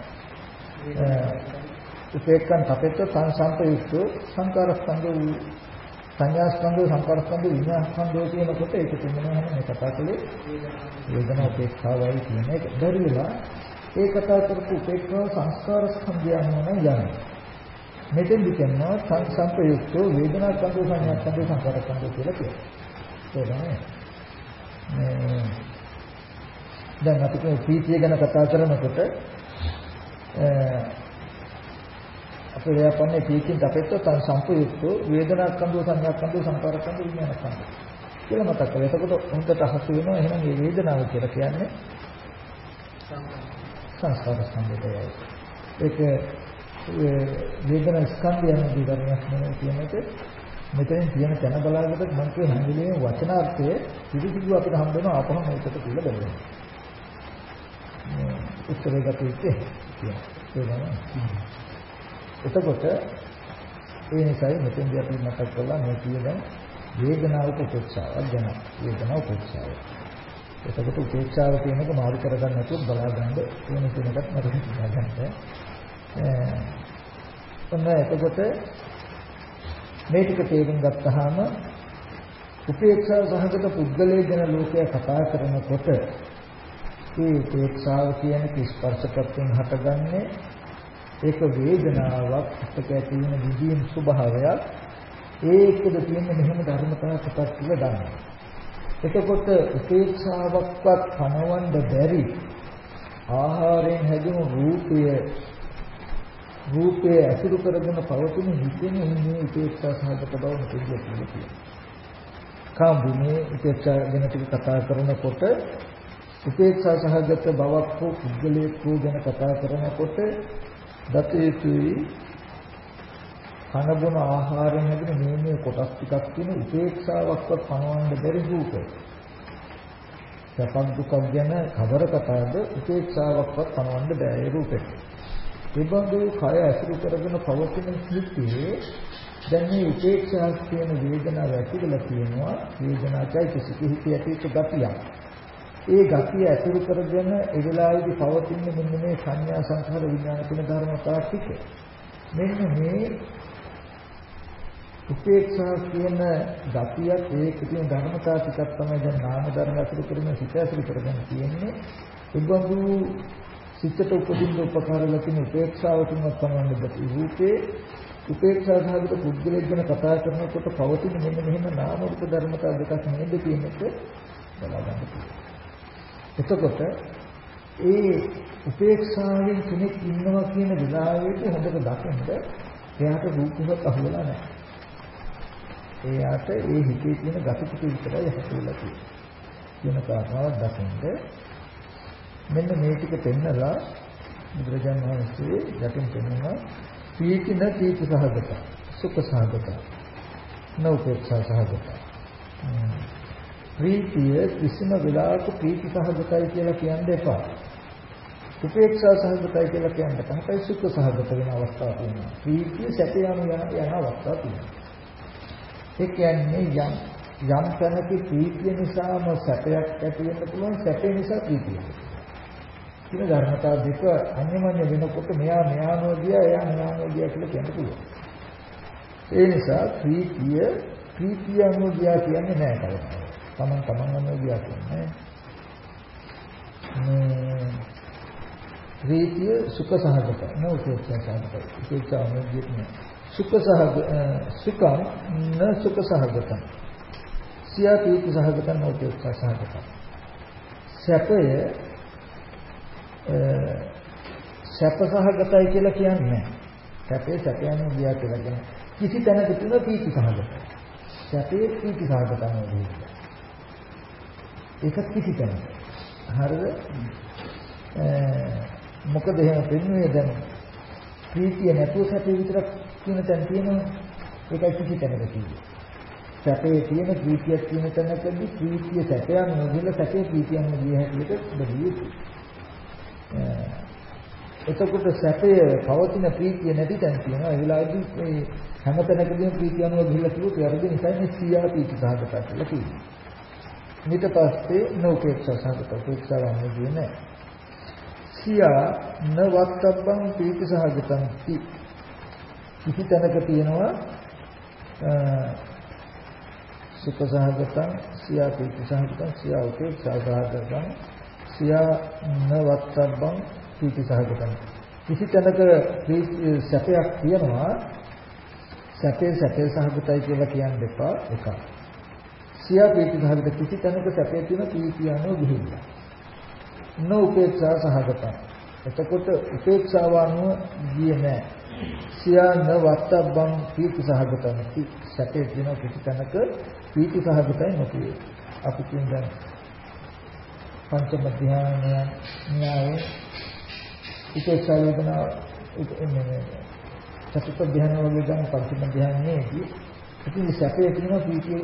උපේක්ඛං කපෙත්ත සංසම්පයුක්තෝ සංකාර ස්කන්ධෝ සංඥා ස්කන්ධෝ සංකාර ස්කන්ධෝ විඥාන ස්කන්ධෝ කියනකොට ඒක තුනම මේ කතා කළේ වේදනා උපේක්ෂාවයි කියන එක. බැරිලා ඒ කතා කරපු උපේක්ෂාව සංස්කාර ස්කන්ධයන් වන යනවා. මෙතෙන්දි කියනවා සංසම්පයුක්තෝ වේදනා ස්කන්ධෝ සංඥා ස්කන්ධෝ සංකාර ස්කන්ධෝ කියලා කියනවා. දැන් අපි ප්‍රීතිය ගැන කතා කරනකොට අපේ ව්‍යාපන්නේ ප්‍රීතියෙන් අපිට සංසම්පයුක්තෝ වේදනා ස්කන්ධෝ සංඥා ස්කන්ධෝ සංකාර ස්කන්ධෝ විඥාන ස්කන්ධෝ කියලා මතක් කරගන්න. එතකොට හොඳට අහසු වෙනවා. එහෙනම් මේ වේදනාව කියලා කියන්නේ සංස්කාර ස්කන්ධයයි. ඒක වේදනා ස්කන්ධයන් දිගරණයක් නෙවෙයි කියන්නේ. මෙතෙන් තියෙන තැන බලාගත්තොත් මම කියන හැඟීමේ වචනාර්ථයේ පිළිසිදු අපිට හම්බ වෙනවා ආපහු මේකට කියලා බලන්න. උත්තරේ ගත්තේ කියනවා. එතකොට ඒ නිසායි මෙතෙන්දී අපි මතක් කළා මේ කියන වේදනාවට උපේක්ෂාවක් ගැන. වේදනාව උපේක්ෂාව. එතකොට උපේක්ෂාව කියන එක මාරු කරගන්න නැතුව බලාගන්න ඕන කියන එකත් මතක තියාගන්න. එතකොට මේ ටික තේරුම් ගත්තාම උපේක්ෂාව සහගත පුද්ගලයේ ගැන ලෝකයා කතා කරනකොට මේ උපේක්ෂාව කියන්නේ ස්පර්ශකත්වයෙන් හටගන්නේ ඒක වේදනාවක් පිටක ඇති වෙන විදීම් ස්වභාවයක් ඒකද තියෙන මෙහෙම ධර්මතාවක් කියලා ගන්නවා. එතකොට උපේක්ෂාවක්වත් පනවන්න බැරි ආහාරයෙන් හැදුණු රූපය අසුරු කරගෙන පවතින හිතෙන මේ උපේක්ෂා සහගත බව මෙතනදී කියනවා. කාම්බුනේ උපේක්ෂා ගැන කතා කරනකොට උපේක්ෂා සහගත බවක් හෝ පුද්ගලයෙක් හෝ ගැන කතා කරනකොට දතේතුයි කනබුන ආහාරයෙන් හැදෙන මේ කොටස් ටිකක් තියෙන උපේක්ෂාවක්වත් පනවන්න බැරි රූපය. සපක් දුක ගැන කවර කතාවද උපේක්ෂාවක්වත් පනවන්න බැරි රූපෙට. ඒ බඳු කය අසුරු කරගෙන පවතින ස්ථිතියේ දැන් මේ උපේක්ෂා කියන වේදනාව ඇතිවලා තියෙනවා. වේදනාවයි කිසිකෙහි ඇතිවෙච්ච ගතියක්. ඒ ගතිය අසුරු කරගෙන ඒ වෙලාවේදී පවතින මෙන්න මේ සංඥා සංඛාර විඥාන කියන ධර්මතා ටික. මෙන්න මේ උපේක්ෂා කියන ගතියත් ඒක තියෙන ධර්මතා ටිකක් තමයි දැන් නාම ධර්ම අසුරු කරගෙන සිත අසුරු කරගෙන තියෙන්නේ. ඒබඳු සිතට උපදින්න උපකාර ලකින උපේක්ෂාව තුනක් පනවන්න බැරි රූපේ උපේක්ෂා සහගත පුද්ගලයෙක් ගැන කතා කරනකොට පවතින මෙන්න මෙහෙම නාම රූප ධර්මතා දෙකක් නේද කියන එක බලා ගන්න පුළුවන්. එතකොට ඒ උපේක්ෂාවෙන් කෙනෙක් ඉන්නවා කියන විලාසයට හොඳට දකින්න එයාට රූපයක් අහුවෙලා නැහැ. එයාට ඒ හිතේ තියෙන gati ටික විතරයි හසුවලා තියෙන්නේ. කියන කාරණාවක් දකින්න මෙන්න මේ ටික පෙන්නලා බුදුරජාණන් වහන්සේ යටින් පෙන්නනවා පීතින පීති සහගත සුඛ සහගත නෝපේක්ෂා සහගත ප්‍රීතිය කිසිම වෙලාවක ප්‍රීති සහගතයි කියලා කියන්න එපා. උපේක්ෂා සහගතයි කියලා කියන්න තමයි සුඛ සහගත වෙන අවස්ථා තියෙනවා. ප්‍රීතිය සැපයම යන අවස්ථා තියෙනවා. ඒ කියන්නේ යම් තැනක ප්‍රීතිය නිසාම සැපයක් ඇති වෙන්න පුළුවන්, සැපේ නිසා ප්‍රීතිය. කියන ධර්මතාව දෙක අන්‍යමඤ්ඤ වෙනකොට මෙයා නෝදියා එයා නෝදියා කියලා කියන්න පුළුවන්. ඒ නිසා ප්‍රීතිය නෝදියා කියන්නේ නැහැ කවදාවත්. තමන් නෝදියා කියන්නේ. ප්‍රීතිය සුඛ සහගතයි. නෝපේක්ෂා සහගතයි. උපේක්ෂා නෝදියේ සුඛ සුඛං න සුඛ සහගතං. සියා ප්‍රීති සහගතං නෝපේක්ෂා සහගතං. සැපය සැප සහගතයි කියලා කියන්නේ සැපේ සැපයන් ගියා කියලා කියන්නේ කිසි තැනක තුන ප්‍රීති සහගතයි. සැපේ ප්‍රීති සහගතයි නෙවෙයි. ඒක කිසි තැනක. හරිද? මොකද එහෙම වෙන්නේ දැන් ප්‍රීතිය නැතුව සැපේ විතරක් කියන තැන තියෙනවා. ඒකයි කිසි තැනක තියෙන්නේ. සැපේ තියෙන ප්‍රීතියක් තියෙන තැනකදී ප්‍රීතිය සැපයන් නොගිල සැපේ ප්‍රීතියන් ගිය හැටියට බෙදී එතකොට සැපය පවතින ප්‍රීතිය නැති තැන තියෙනවා. ඒ වෙලාවේදී මේ හැමතැනකදීම ප්‍රීතිය අනුව ගිහිල්ලා කිව්වොත් වැරදි නිසා මේ සියා ප්‍රීති සහගතයි කියලා කියනවා. ඊට පස්සේ නෝපේක්ෂා සහගත උපේක්ෂාව අනුගියේ නැහැ. සියා නවත්තබ්බං ප්‍රීති සහගතං කිසි තැනක තියෙනවා සුඛ සහගතං සියා ප්‍රීති සහගතං සියා උපේක්ෂා සහගතං සියා නවත්තබ්බං ප්‍රීති සහගතං කිසි තැනක සැපයක් තියෙනවා සැපේ සහගතයි කියලා කියන්න එපා. එක සියා ප්‍රීති සහගත කිසි තැනක සැපේ තියෙන ප්‍රීතිය අනුව ගිහිල්ලා නෝපේක්ෂා සහගතං. එතකොට උපේක්ෂාව අනුව ගියේ නැහැ. සියා නවත්තබ්බං ප්‍රීති සහගතං සැපේ තියෙන කිසි තැනක ප්‍රීති සහගතයි නොකිය. අපි කියන්නේ පංචම ධ්‍යානය න්‍යාය උපේක්ෂා වේදනා චතුර්ථ ධ්‍යාන වගේ ගන්න පංචම ධ්‍යානයේදී ඉතින් සැපේ තියෙන ප්‍රීතිය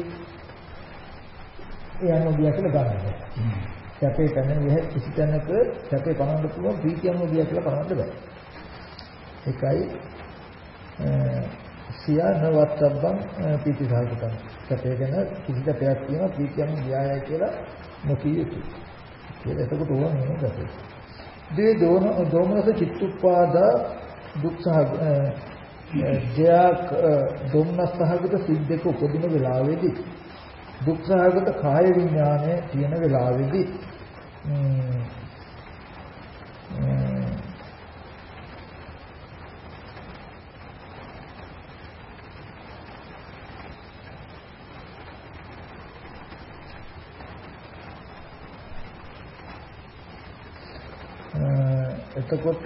ඒ අනුගිය කියලා ගන්නවා. සැපේ තැන කිසි තැනක සැපේ පනවන්න පුළුවන් ප්‍රීතිය අනුගිය කියලා පනවන්න බෑ. ඒකයි සියනවත්තබ්බං පීතිසහගතං. සැපේ ගැන කිසි සැපයක් තියෙනවා ප්‍රීතියෙන් ගියායයි කියලා නොකිය යුතුයි. ඒක එතකොට ඕන නේද? දේ දෝමනස චිත්තුප්පාද දුක්ඛ ජයක් දුම්නස්සහගත සිද්දක උපදින වෙලාවේදී දුක්ඛාගත කාය විඥානය තියෙන වෙලාවේදී එතකොට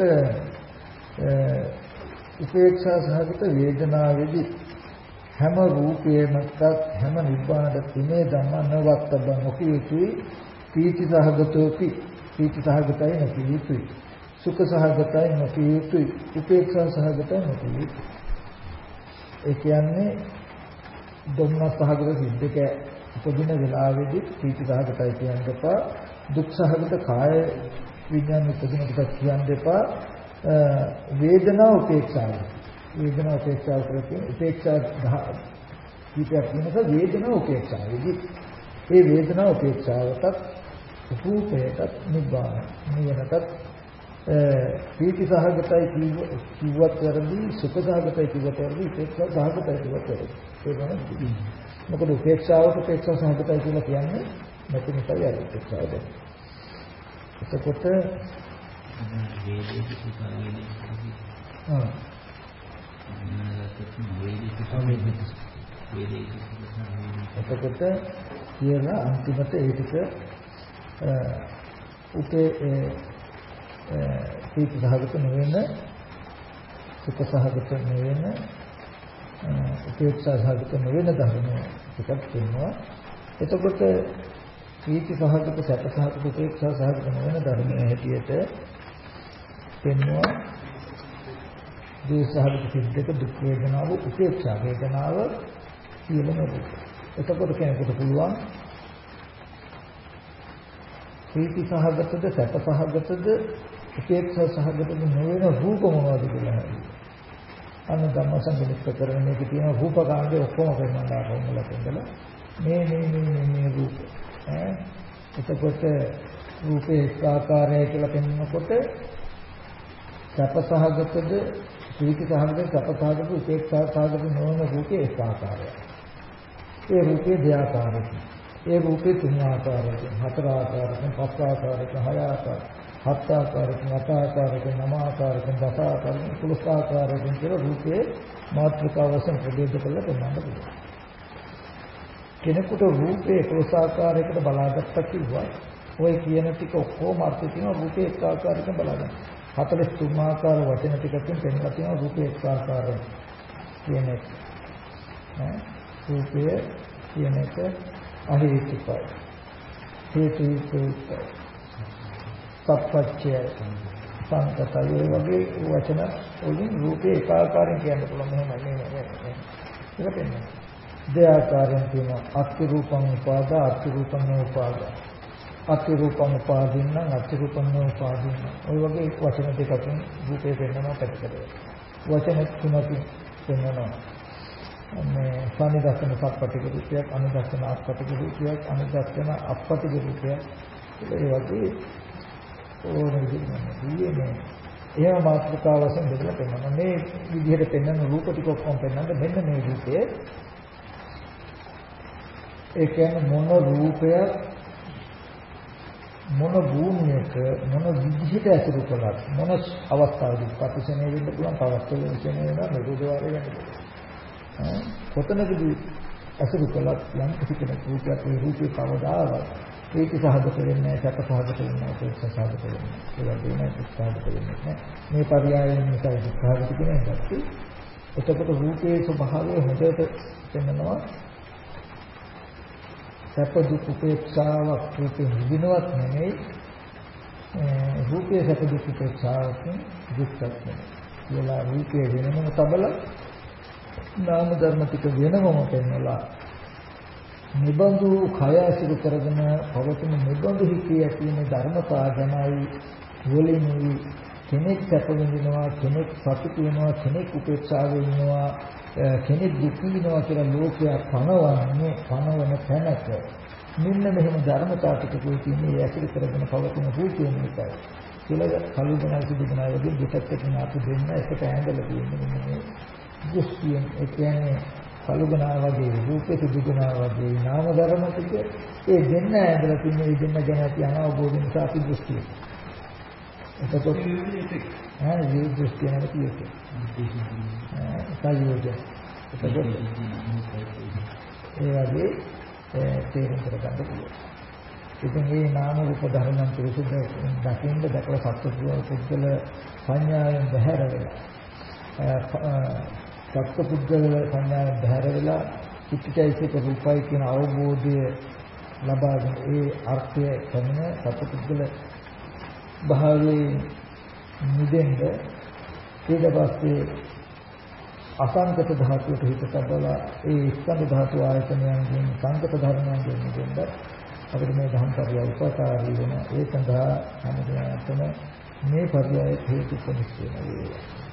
උපේක්ෂා සහගත වේදනාවේදී හැම රූපයකටත් හැම නිබ්බානට තුනේ ධම්මනවත්තබ්බං නොකියුතුයි පීති සහගතෝපි පීති සහගතයි නොකියුතුයි සුඛ සහගතයි නොකියුතුයි උපේක්ෂා සහගතයි නොකියුතුයි. ඒ කියන්නේ ධම්ම සහගත සිද්දක උපදින වෙලාවේදී පීති සහගතයි කියන දෙපා දුක් සහගත කාය විඥාන උපදින කොට කියන දෙපා වේදනා උපේක්ෂාව වේදනා උපේක්ෂාව කරන්නේ උපේක්ෂා කීපයක් වෙනස වේදනා උපේක්ෂාවේදී ඒ වේදනා උපේක්ෂාවටත් රූපයටත් නිබ්බාන නිවනටත් පීති සහගතයි කිව්වත් වැරදි සුඛ සහගතයි කිව්වත් වැරදි උපේක්ෂා සහගතයි කිව්වත් වැරදි ඒ තමයි මොකද උපේක්ෂාවට උපේක්ෂා සහගතයි කියලා කියන්නේ නැති නිසායි අර උපේක්ෂාව දෙන්නේ. එතකොට එතකොට කියලා අන්තිමට ඒ ටික උපේ පීති සහගත නොවන සුඛ සහගත නොවන උපේක්ෂා සහගත නොවන ධර්ම ටිකක් තියෙනවා. එතකොට පීති සහගත සැප සහගත උපේක්ෂා සහගත නොවන ධර්මයේ හැටියට පෙන්වනවා දේශහගත සිද්දක දුක් වේදනාව උපේක්ෂා වේදනාව කියලා නේද? එතකොට කෙනෙකුට පුළුවන් ප්‍රීති සහගතද සැප සහගතද උපේක්ෂා සහගතද නොවන රූප මොනවද කියලා හරි. අන්න ධම්මසංගිත කරන මේක තියෙන රූප කාණ්ඩේ ඔක්කොම කරනවා කොහොමද කියලා. මේ රූප එතකොට රූපේ ආකාරය කියලා පෙන්වනකොට සැප සහගතද ප්‍රීති සහගත සැප සහගත උපේක්ෂා සහගත නොවන රූපේ එක ආකාරයක්. ඒ රූපේ දෙආකාරයකින් ඒ රූපේ තුන් ආකාරයකින් හතර ආකාරයකින් පස් ආකාරයකින් හය ආකාරයකින් හත් ආකාරයකින් අට ආකාරයකින් නව ආකාරයකින් දස ආකාරයකින් 11 ආකාරයකින් කියලා රූපේ මාත්‍රිකා වශයෙන් ප්‍රභේද කරලා පෙන්වන්න පුළුවන්. කෙනෙකුට රූපේ 11 ආකාරයකට බලාගත්තා කිව්වා ඔය කියන ටික ඔක්කොම අර්ථ තියෙනවා රූපේ එක ආකාරයකින් බලගන්න. 43 ආකාර වචන ටිකකින් පෙන්වලා තියෙනවා රූපේ එක ආකාරයෙන් කියන එක. රූපය කියන එක අහේතුකයි. හේතුයි සප්පච්චය සංකතය වගේ වචන වලින් රූපේ එක ආකාරයෙන් කියන්න පුළුවන් මෙහෙම ඒක පෙන්වනවා. දෙආකාරයෙන් තියෙනවා අත්ති රූපං උපාදා අත්ති රූපං නෝපාදා අත්ති රූපං උපාදින්න අත්ති රූපං නෝපාදින්න ඔය වගේ වචන දෙකකින් රූපේ පෙන්වනවා පැත්තකට. වචන තුනකින් පෙන්වනවා මේ සම්නිදර්ශන සප්පටික රූපයක් අනුදර්ශන අප්පටික රූපයක් අනුදර්ශන අප්පටික රූපයක් ඒ වගේ ඕන විදිහට ඒවා මාත්‍රිකා වශයෙන් බෙදලා පෙන්වනවා. මේ විදිහට පෙන්වන රූප ටික ඔක්කොම පෙන්වන්න මෙන්න මේ රූපයේ ඒ කියන්නේ මොන රූපයක් මොන භූමියක මොන විදිහට ඇසුරු කළත් මොන අවස්ථාවකදී ප්‍රතිසනේ වෙන්න පුළුවන් පවස්තවේශනේ වෙනවා නිරෝධවාරය වෙන්න පුළුවන්. කොතනකදී ඇසුරු කළත් යම් කිසි කෙනෙක් රූපයක් ඒ රූපේ කවදාවත් ඒක සහගත වෙන්නේ සැප සහගත වෙන්නේ ඒක සහගත වෙන්නේ ඒ වගේම සහගත වෙන්නේ මේ පරියායයෙන් නිසා සහගත කියන්නේ නැත්නම් එතකොට රූපයේ ස්වභාවය හොඳට පෙන්වනවා. සැප දුක් උපේක්ෂාවක් රූපේ නිදිනවත් නෙමෙයි රූපයේ සැප දුක් උපේක්ෂාවක් දුක්ඛත් නෙමෙයි කියලා රූපයේ වෙනම තබල නාම ධර්ම ටික වෙනමම පෙන්වලා නිබඳු කය ඇසුරු කරගෙන පවතින නිබඳු හිතේ ඇති වෙන ධර්මතා ගැනයි වලිනුයි කෙනෙක් සැප විඳිනවා, කෙනෙක් සතුටු වෙනවා, කෙනෙක් උපේක්ෂාවේ ඉන්නවා, කෙනෙක් දුක් විඳිනවා කියලා ලෝකයා පනවන තැනක මෙන්න මෙහෙම ධර්මතාව ටිකකුයි තියෙන්නේ. ඒ ඇසුරු කරගෙන පවතින රූපේ නිසායි. කියලා කලුගුණයි සුදුගුණයි වගේ දෙකකට නාතු දෙන්න එකට ඇඳලා තියෙන්නේ මේ දෘෂ්ටියෙන්. ඒ කියන්නේ කලුගුණා වගේ රූපේ සුදුගුණා වගේ නාම ධර්ම ටික ඒ දෙන්න ඇඳලා තියෙන්නේ. ඒ දෙන්න ගැන ඇති අනවබෝධ නිසා අපි දෘෂ්ටිය. එතකොට මේ දෘෂ්ටිය නැති එක. සංයෝගය. එතකොට ඒ වගේ තේරුම් කරගන්න පුළුවන්. ඉතින් මේ නාම රූප ධර්මයන් පිරිසුදු දකින්න දැකලා සත්‍ය පුද්ගල සංඥාවෙන් බැහැර වෙලා සත්‍ය පුද්ගල සංඥාවෙන් බැහැර වෙලා චිත්තචෛතසික රූපයි කියන අවබෝධය ලබාගෙන ඒ අර්ථය කරන සත්‍ය පුද්ගල භාවයේ නිදෙන්න ඊට පස්සේ අසංගත ධාතුවට හිත තබලා ඒ ස්කන්ධ ධාතු ආයතනයන්ගෙන් සංගත ධර්මයන්ගෙන් නිදෙන්න අපිට මේ ධම්පරිය උපකාරී වෙන ඒ සඳහා හැමදේම මේ පරියාය හේතු කොටස් වෙනවා.